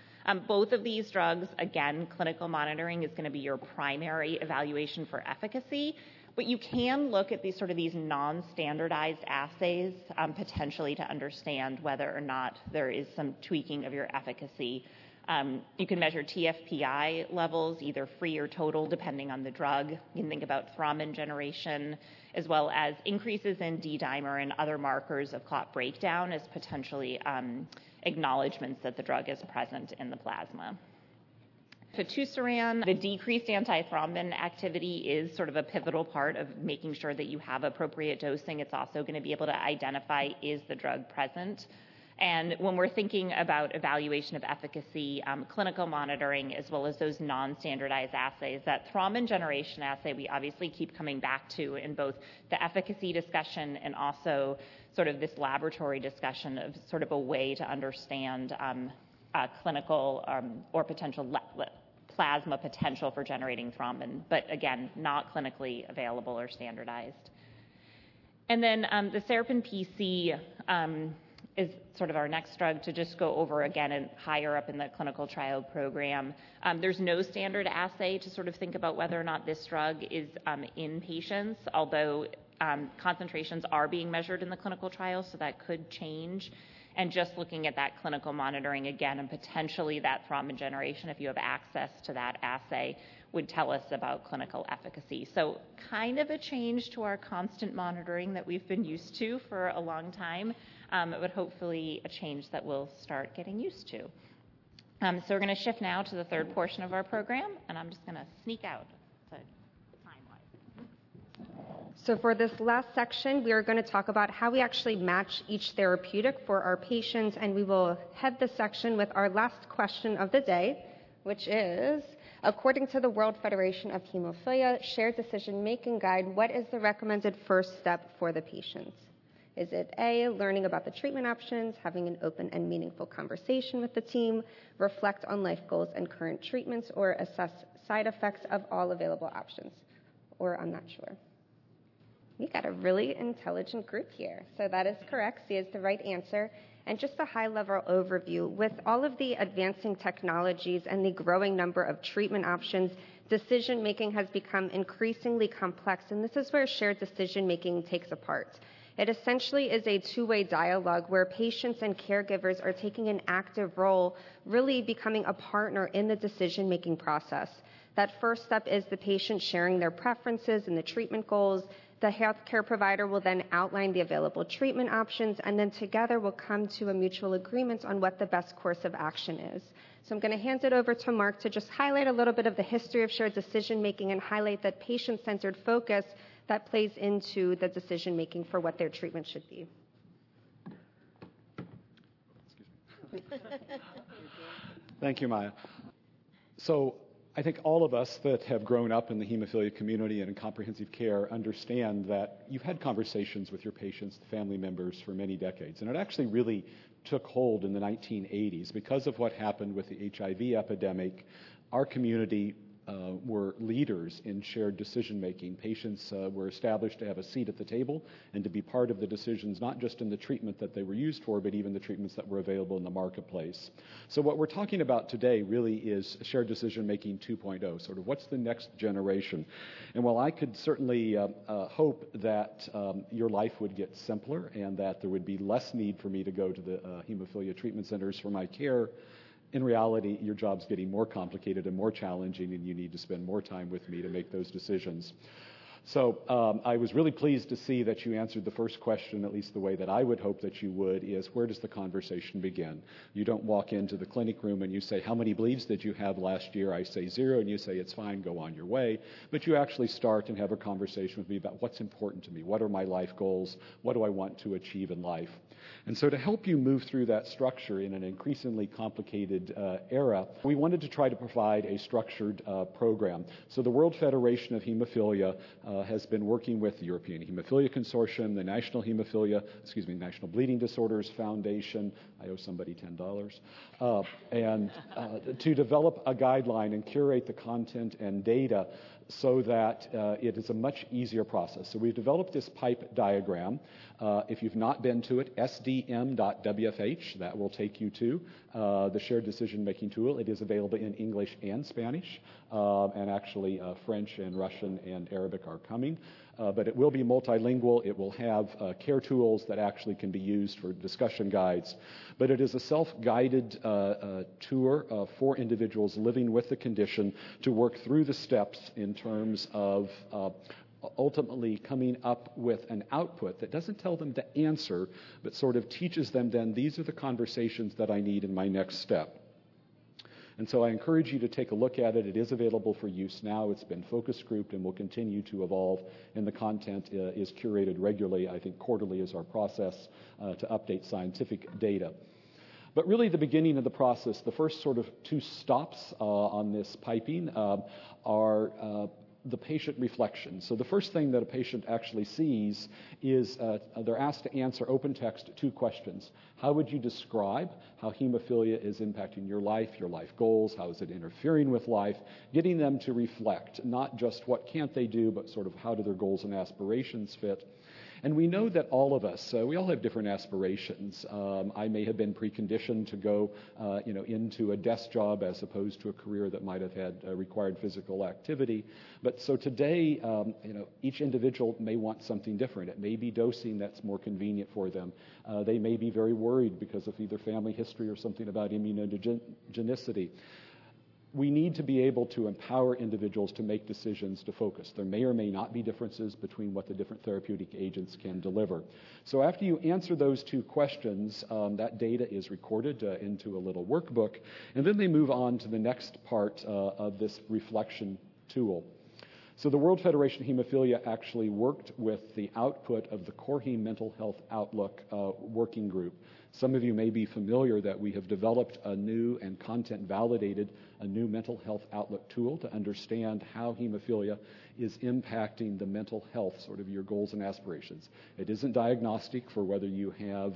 Both of these drugs, again, clinical monitoring is going to be your primary evaluation for efficacy, but you can look at these non-standardized assays potentially to understand whether or not there is some tweaking of your efficacy. You can measure TFPI levels, either free or total, depending on the drug. You can think about thrombin generation, as well as increases in D-dimer and other markers of clot breakdown as potentially acknowledgments that the drug is present in the plasma. Fitusiran, the decreased antithrombin activity is sort of a pivotal part of making sure that you have appropriate dosing. It's also going to be able to identify, is the drug present? And when we're thinking about evaluation of efficacy, clinical monitoring, as well as those non-standardized assays, that thrombin generation assay we obviously keep coming back to in both the efficacy discussion and also sort of this laboratory discussion of sort of a way to understand clinical or potential plasma potential for generating thrombin, but again, not clinically available or standardized. And then the Serapin PC is sort of our next drug to just go over again and higher up in the clinical trial program. There's no standard assay to sort of think about whether or not this drug is in patients, although concentrations are being measured in the clinical trial, so that could change. And just looking at that clinical monitoring again and potentially that thrombin generation, if you have access to that assay, would tell us about clinical efficacy. So kind of a change to our constant monitoring that we've been used to for a long time, but hopefully a change that we'll start getting used to. So we're going to shift now to the third portion of our program, and I'm just going to sneak out time-wise. So for this last section, we are going to talk about how we actually match each therapeutic for our patients, and we will head the section with our last question of the day, which is, according to the World Federation of Hemophilia Shared Decision-Making Guide, what is the recommended first step for the patients? Is it A, learning about the treatment options, having an open and meaningful conversation with the team, reflect on life goals and current treatments, or assess side effects of all available options? Or I'm not sure. We got a really intelligent group here. So that is correct. C is the right answer. And just a high-level overview, with all of the advancing technologies and the growing number of treatment options, decision-making has become increasingly complex, and this is where shared decision-making takes a part. It essentially is a two-way dialogue where patients and caregivers are taking an active role, really becoming a partner in the decision-making process. That first step is the patient sharing their preferences and the treatment goals. The healthcare provider will then outline the available treatment options, and then together we'll come to a mutual agreement on what the best course of action is. So I'm going to hand it over to Mark to just highlight a little bit of the history of shared decision-making and highlight that patient-centered focus that plays into the decision-making for what their treatment should be. Thank you, Maya. So I think all of us that have grown up in the hemophilia community and in comprehensive care understand that you've had conversations with your patients, family members, for many decades. And it actually really took hold in the 1980s. Because of what happened with the HIV epidemic, our community were leaders in shared decision-making. Patients were established to have a seat at the table and to be part of the decisions, not just in the treatment that they were used for, but even the treatments that were available in the marketplace. So what we're talking about today really is shared decision-making 2.0, sort of what's the next generation. And while I could certainly hope that your life would get simpler and that there would be less need for me to go to the hemophilia treatment centers for my care, in reality, your job's getting more complicated and more challenging, and you need to spend more time with me to make those decisions. So I was really pleased to see that you answered the first question, at least the way that I would hope that you would, is where does the conversation begin? You don't walk into the clinic room and you say, how many bleeds did you have last year? I say 0, and you say, it's fine, go on your way. But you actually start and have a conversation with me about what's important to me, what are my life goals, what do I want to achieve in life. And so to help you move through that structure in an increasingly complicated era, we wanted to try to provide a structured program. So the World Federation of Hemophilia has been working with the European Hemophilia Consortium, the National Bleeding Disorders Foundation, I owe somebody $10, and to develop a guideline and curate the content and data so that it is a much easier process. So we've developed this pipe diagram. If you've not been to it, sdm.wfh, that will take you to the shared decision-making tool. It is available in English and Spanish, and actually French and Russian and Arabic are coming. But it will be multilingual. It will have care tools that actually can be used for discussion guides. But it is a self-guided tour for individuals living with the condition to work through the steps in terms of ultimately coming up with an output that doesn't tell them to answer, but sort of teaches them then these are the conversations that I need in my next step. And so I encourage you to take a look at it. It is available for use now. It's been focus grouped and will continue to evolve, and the content is curated regularly. I think quarterly is our process to update scientific data. But really the beginning of the process, the first sort of 2 stops on this piping are the patient reflection. So the first thing that a patient actually sees is they're asked to answer open text 2 questions. How would you describe how hemophilia is impacting your life goals? How is it interfering with life? Getting them to reflect, not just what can't they do, but sort of how do their goals and aspirations fit. And we know that all of us, we all have different aspirations. I may have been preconditioned to go, into a desk job as opposed to a career that might have had required physical activity. But so today, each individual may want something different. It may be dosing that's more convenient for them. They may be very worried because of either family history or something about immunogenicity. We need to be able to empower individuals to make decisions to focus. There may or may not be differences between what the different therapeutic agents can deliver. So after you answer those 2 questions, that data is recorded into a little workbook, and then they move on to the next part of this reflection tool. So the World Federation of Hemophilia actually worked with the output of the CORHEM Mental Health Outlook working group. Some of you may be familiar that we have developed a new and content-validated a new mental health outlook tool to understand how hemophilia is impacting the mental health, sort of your goals and aspirations. It isn't diagnostic for whether you have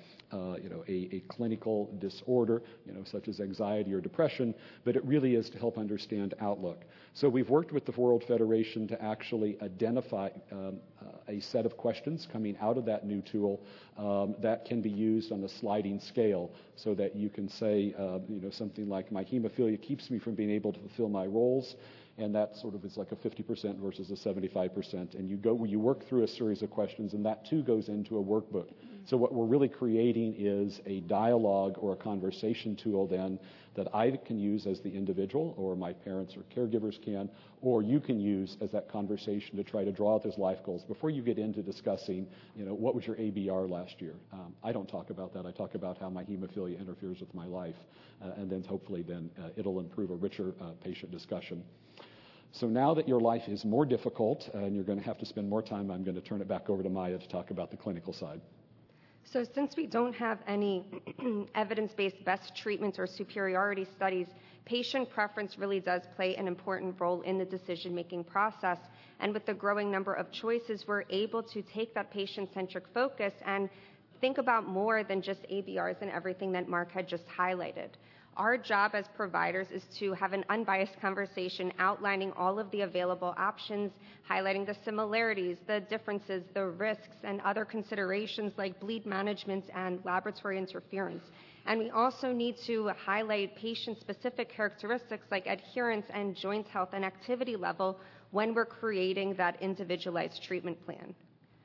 a clinical disorder, such as anxiety or depression, but it really is to help understand outlook. So we've worked with the World Federation to actually identify a set of questions coming out of that new tool that can be used on a sliding scale, so that you can say, something like, my hemophilia keeps me from being able to fulfill my roles. and that sort of is like a 50% versus a 75%. And you work through a series of questions, and that too goes into a workbook. So what we're really creating is a dialogue or a conversation tool then that I can use as the individual, or my parents or caregivers can, or you can use as that conversation to try to draw out those life goals before you get into discussing, what was your ABR last year? I don't talk about that. I talk about how my hemophilia interferes with my life, and then hopefully it'll improve a richer patient discussion. So now that your life is more difficult and you're going to have to spend more time, I'm going to turn it back over to Maya to talk about the clinical side. So since we don't have any evidence-based best treatments or superiority studies, patient preference really does play an important role in the decision-making process. And with the growing number of choices, we're able to take that patient-centric focus and think about more than just ABRs and everything that Mark had just highlighted. Our job as providers is to have an unbiased conversation outlining all of the available options, highlighting the similarities, the differences, the risks, and other considerations like bleed management and laboratory interference. And we also need to highlight patient-specific characteristics like adherence and joint health and activity level when we're creating that individualized treatment plan.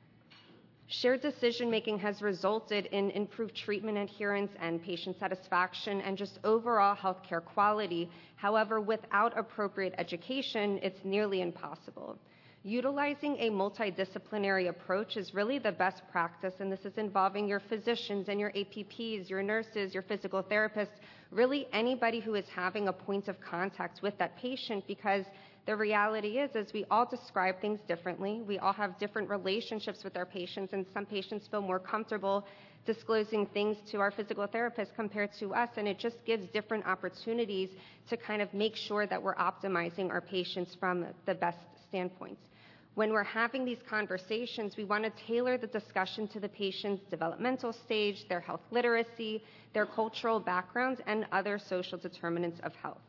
Shared decision-making has resulted in improved treatment adherence and patient satisfaction and just overall healthcare quality. However, without appropriate education, it's nearly impossible. Utilizing a multidisciplinary approach is really the best practice, and this is involving your physicians and your APPs, your nurses, your physical therapists, really anybody who is having a point of contact with that patient, because the reality is we all describe things differently. We all have different relationships with our patients, and some patients feel more comfortable disclosing things to our physical therapist compared to us, and it just gives different opportunities to kind of make sure that we're optimizing our patients from the best standpoints. When we're having these conversations, we want to tailor the discussion to the patient's developmental stage, their health literacy, their cultural backgrounds, and other social determinants of health.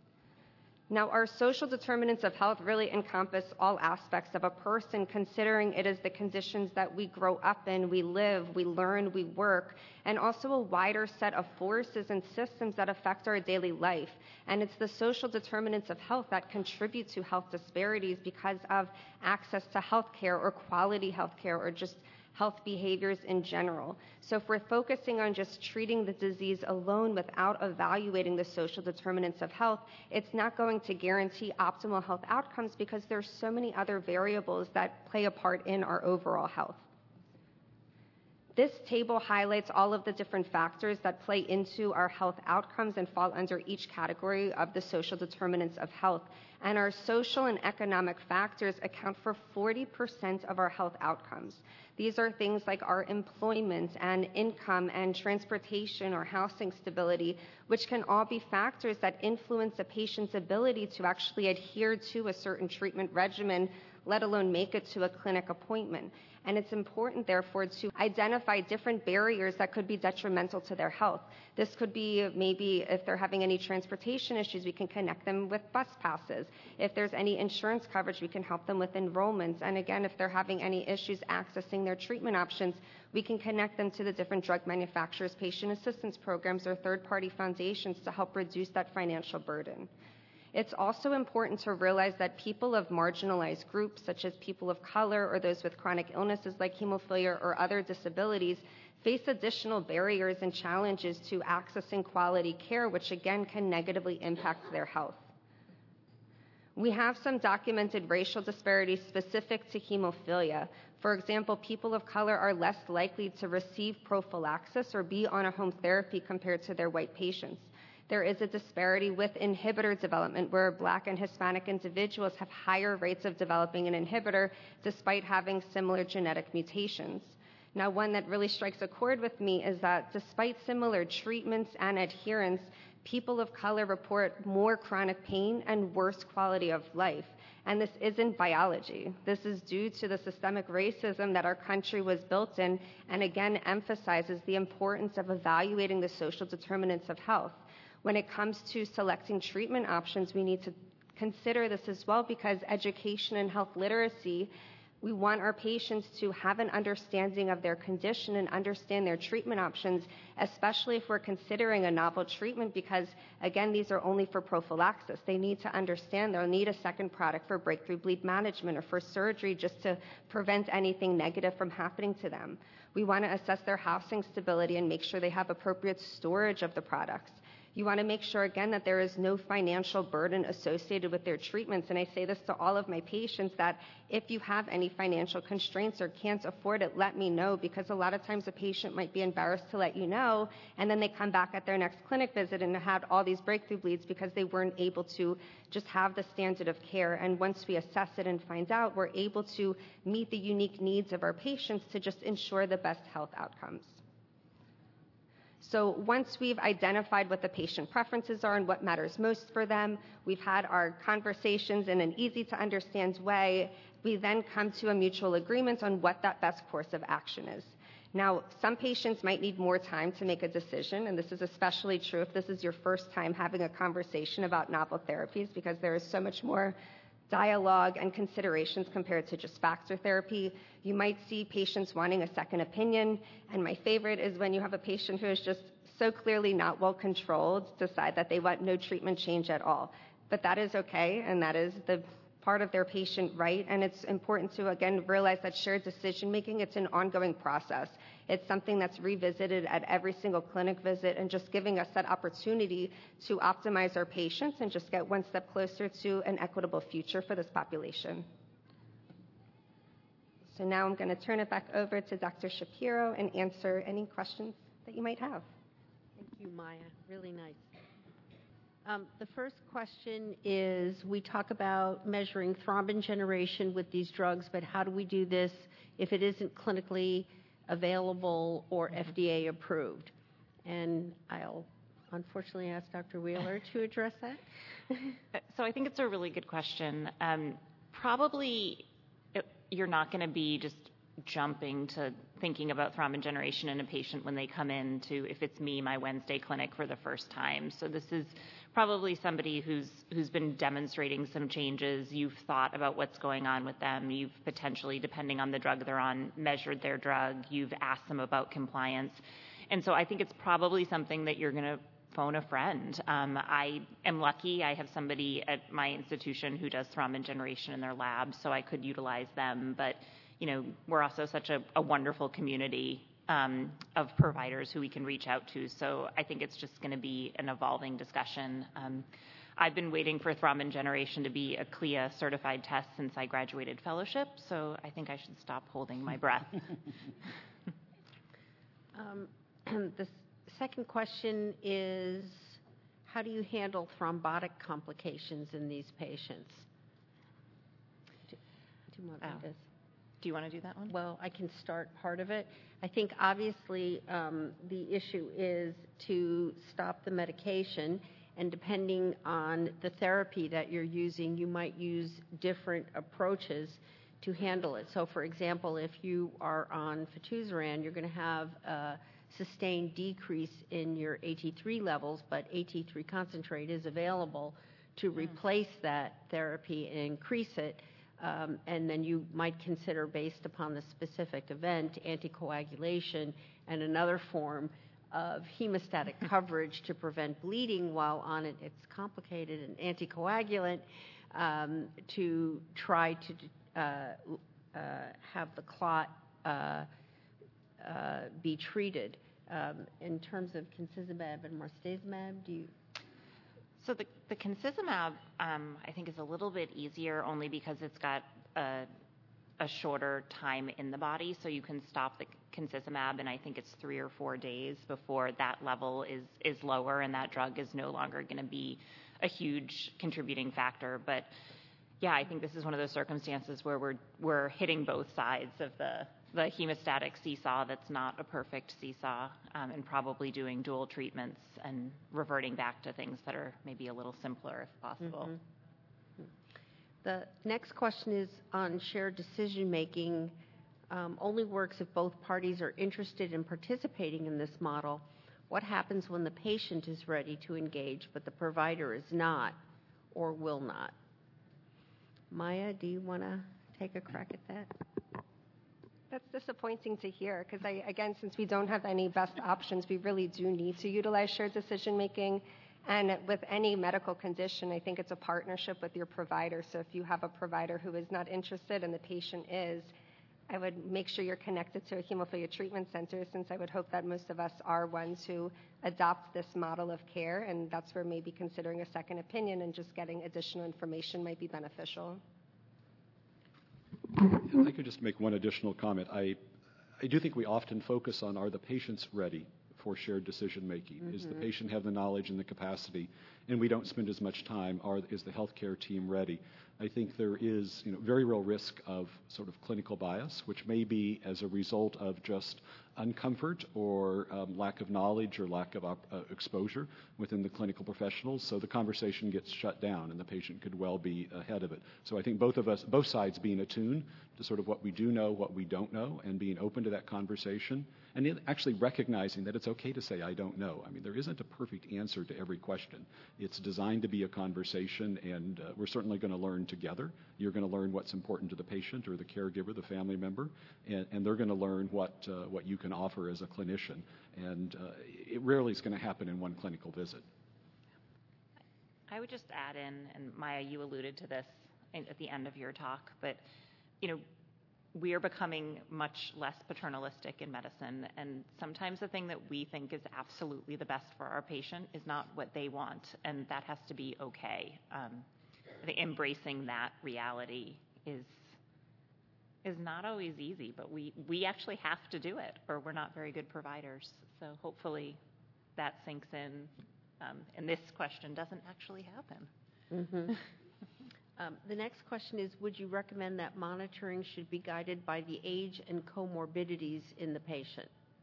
Now, our social determinants of health really encompass all aspects of a person, considering it is the conditions that we grow up in, we live, we learn, we work, and also a wider set of forces and systems that affect our daily life. And it's the social determinants of health that contribute to health disparities because of access to health care or quality health care or just health behaviors in general. So if we're focusing on just treating the disease alone without evaluating the social determinants of health, it's not going to guarantee optimal health outcomes because there's so many other variables that play a part in our overall health. This table highlights all of the different factors that play into our health outcomes and fall under each category of the social determinants of health. And our social and economic factors account for 40% of our health outcomes. These are things like our employment and income and transportation or housing stability, which can all be factors that influence a patient's ability to actually adhere to a certain treatment regimen, let alone make it to a clinic appointment. And it's important, therefore, to identify different barriers that could be detrimental to their health. This could be maybe if they're having any transportation issues, we can connect them with bus passes. If there's any insurance coverage, we can help them with enrollments. And again, if they're having any issues accessing their treatment options, we can connect them to the different drug manufacturers' patient assistance programs or third-party foundations to help reduce that financial burden. It's also important to realize that people of marginalized groups, such as people of color or those with chronic illnesses like hemophilia or other disabilities, face additional barriers and challenges to accessing quality care, which again can negatively impact their health. We have some documented racial disparities specific to hemophilia. For example, people of color are less likely to receive prophylaxis or be on a home therapy compared to their white patients. There is a disparity with inhibitor development where Black and Hispanic individuals have higher rates of developing an inhibitor despite having similar genetic mutations. Now, one that really strikes a chord with me is that despite similar treatments and adherence, people of color report more chronic pain and worse quality of life. And this isn't biology. This is due to the systemic racism that our country was built in, and again emphasizes the importance of evaluating the social determinants of health. When it comes to selecting treatment options, we need to consider this as well because education and health literacy We want our patients to have an understanding of their condition and understand their treatment options, especially if we're considering a novel treatment, because, again, these are only for prophylaxis. They need to understand they'll need a second product for breakthrough bleed management or for surgery just to prevent anything negative from happening to them. We want to assess their housing stability and make sure they have appropriate storage of the products. You want to make sure, again, that there is no financial burden associated with their treatments. And I say this to all of my patients, that if you have any financial constraints or can't afford it, let me know, because a lot of times a patient might be embarrassed to let you know, and then they come back at their next clinic visit and had all these breakthrough bleeds because they weren't able to just have the standard of care. And once we assess it and find out, we're able to meet the unique needs of our patients to just ensure the best health outcomes. So once we've identified what the patient preferences are and what matters most for them, we've had our conversations in an easy-to-understand way, we then come to a mutual agreement on what that best course of action is. Now, some patients might need more time to make a decision, and this is especially true if this is your first time having a conversation about novel therapies, because there is so much more dialogue and considerations compared to just factor therapy. You might see patients wanting a second opinion, and my favorite is when you have a patient who is just so clearly not well controlled, decide that they want no treatment change at all. But that is okay, and that is the part of their patient right, and it's important to, again, realize that shared decision-making, it's an ongoing process. It's something that's revisited at every single clinic visit, and just giving us that opportunity to optimize our patients and just get one step closer to an equitable future for this population. So now I'm going to turn it back over to Dr. Shapiro and answer any questions that you might have. Thank you, Maya. Really nice. The first question is, we talk about measuring thrombin generation with these drugs, but how do we do this if it isn't clinically available or FDA approved? And I'll unfortunately ask Dr. Wheeler to address that. So I think it's a really good question. Probably you're not going to be just jumping to thinking about thrombin generation in a patient when they come in to, if it's me, my Wednesday clinic for the first time. So this is probably somebody who's been demonstrating some changes. You've thought about what's going on with them. You've potentially, depending on the drug they're on, measured their drug. You've asked them about compliance. And so I think it's probably something that you're going to phone a friend. I am lucky. I have somebody at my institution who does thrombin generation in their lab, so I could utilize them. But we're also such a wonderful community of providers who we can reach out to. So I think it's just going to be an evolving discussion. I've been waiting for thrombin generation to be a CLIA certified test since I graduated fellowship, so I think I should stop holding my breath. The second question is, how do you handle thrombotic complications in these patients? Do you want me to? Do you want to do that one? Well, I can start part of it. I think obviously the issue is to stop the medication, and depending on the therapy that you're using, you might use different approaches to handle it. So, for example, if you are on fitusiran, you're going to have a sustained decrease in your AT3 levels, but AT3 concentrate is available to replace that therapy and increase it. And then you might consider, based upon the specific event, anticoagulation and another form of hemostatic coverage to prevent bleeding while on it. It's complicated, an anticoagulant to try to have the clot be treated. In terms of concizumab and marstacimab, do you? So the concizumab, I think, is a little bit easier only because it's got a shorter time in the body. So you can stop the concizumab, and I think it's 3 or 4 days before that level is lower, and that drug is no longer going to be a huge contributing factor. But yeah, I think this is one of those circumstances where we're hitting both sides of the hemostatic seesaw that's not a perfect seesaw, and probably doing dual treatments and reverting back to things that are maybe a little simpler if possible. Mm-hmm. The next question is on shared decision-making. Only works if both parties are interested in participating in this model. What happens when the patient is ready to engage, but the provider is not or will not? Maya, do you want to take a crack at that? That's disappointing to hear because, again, since we don't have any best options, we really do need to utilize shared decision making. And with any medical condition, I think it's a partnership with your provider. So if you have a provider who is not interested and the patient is, I would make sure you're connected to a hemophilia treatment center, since I would hope that most of us are ones who adopt this model of care. And that's where maybe considering a second opinion and just getting additional information might be beneficial. If I could just make one additional comment. I do think we often focus on, are the patients ready for shared decision making? Mm-hmm. Is the patient have the knowledge and the capacity? And we don't spend as much time, is the healthcare team ready? I think there is very real risk of sort of clinical bias, which may be as a result of just uncomfort or lack of knowledge or lack of exposure within the clinical professionals. So the conversation gets shut down and the patient could well be ahead of it. So I think both sides being attuned to sort of what we do know, what we don't know, and being open to that conversation, and actually recognizing that it's okay to say, I don't know. I mean, there isn't a perfect answer to every question. It's designed to be a conversation, and we're certainly going to learn together. You're going to learn what's important to the patient or the caregiver, the family member, and they're going to learn what you can offer as a clinician. And it rarely is going to happen in one clinical visit. I would just add in, and Maya, you alluded to this at the end of your talk, but we are becoming much less paternalistic in medicine, and sometimes the thing that we think is absolutely the best for our patient is not what they want, and that has to be okay. I think embracing that reality is not always easy, but we actually have to do it, or we're not very good providers. So hopefully that sinks in, and this question doesn't actually happen. Mm-hmm. The next question is, would you recommend that monitoring should be guided by the age and comorbidities in the patient?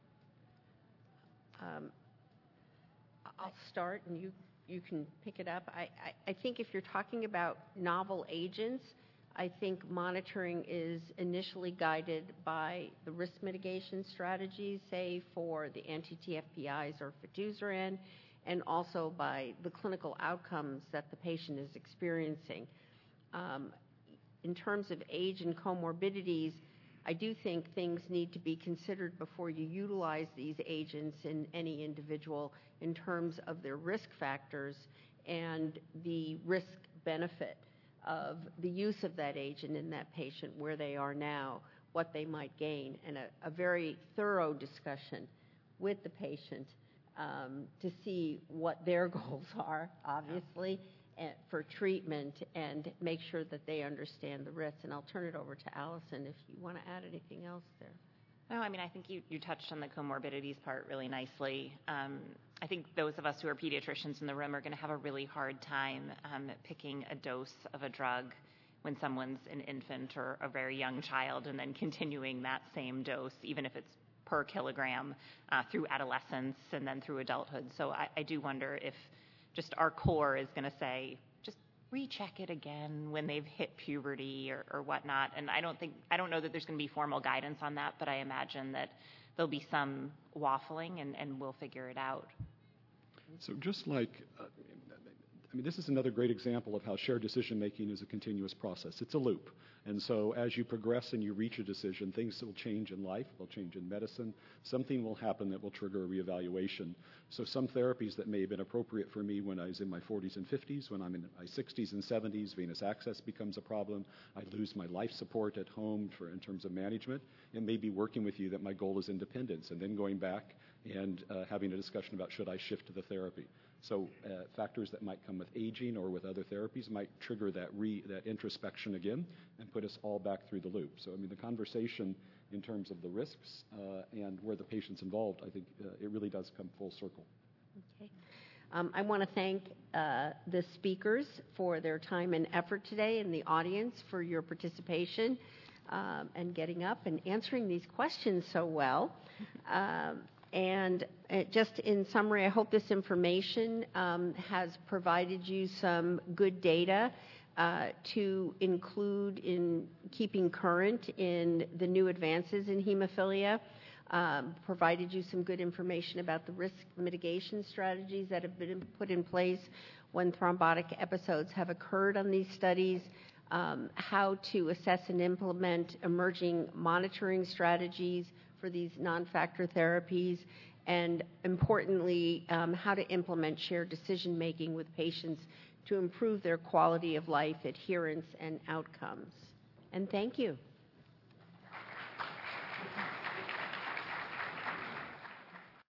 I'll start, and you can pick it up. I think if you're talking about novel agents, I think monitoring is initially guided by the risk mitigation strategies, say for the anti-TFPIs or fitusiran, and also by the clinical outcomes that the patient is experiencing. In terms of age and comorbidities, I do think things need to be considered before you utilize these agents in any individual in terms of their risk factors and the risk benefit of the use of that agent in that patient, where they are now, what they might gain, and a very thorough discussion with the patient to see what their goals are, obviously, for treatment, and make sure that they understand the risks. And I'll turn it over to Allison if you want to add anything else there. No, I mean, I think you touched on the comorbidities part really nicely. I think those of us who are pediatricians in the room are going to have a really hard time picking a dose of a drug when someone's an infant or a very young child, and then continuing that same dose, even if it's per kilogram, through adolescence and then through adulthood. So I do wonder if just our core is going to say, just recheck it again when they've hit puberty or whatnot. And I don't know that there's going to be formal guidance on that, but I imagine that there'll be some waffling, and we'll figure it out. So just like, this is another great example of how shared decision making is a continuous process. It's a loop. And so as you progress and you reach a decision, things will change in life, they'll change in medicine. Something will happen that will trigger a reevaluation. So some therapies that may have been appropriate for me when I was in my 40s and 50s, when I'm in my 60s and 70s, venous access becomes a problem. I lose my life support at home in terms of management. It may be working with you that my goal is independence, and then going back and having a discussion about, should I shift to the therapy? So factors that might come with aging or with other therapies might trigger that introspection again and put us all back through the loop. So, the conversation in terms of the risks and where the patient's involved, I think it really does come full circle. Okay. I want to thank the speakers for their time and effort today, and the audience for your participation and getting up and answering these questions so well. And just in summary, I hope this information has provided you some good data to include in keeping current in the new advances in hemophilia, provided you some good information about the risk mitigation strategies that have been put in place when thrombotic episodes have occurred on these studies, how to assess and implement emerging monitoring strategies for these non-factor therapies, and importantly, how to implement shared decision-making with patients to improve their quality of life, adherence, and outcomes. And thank you.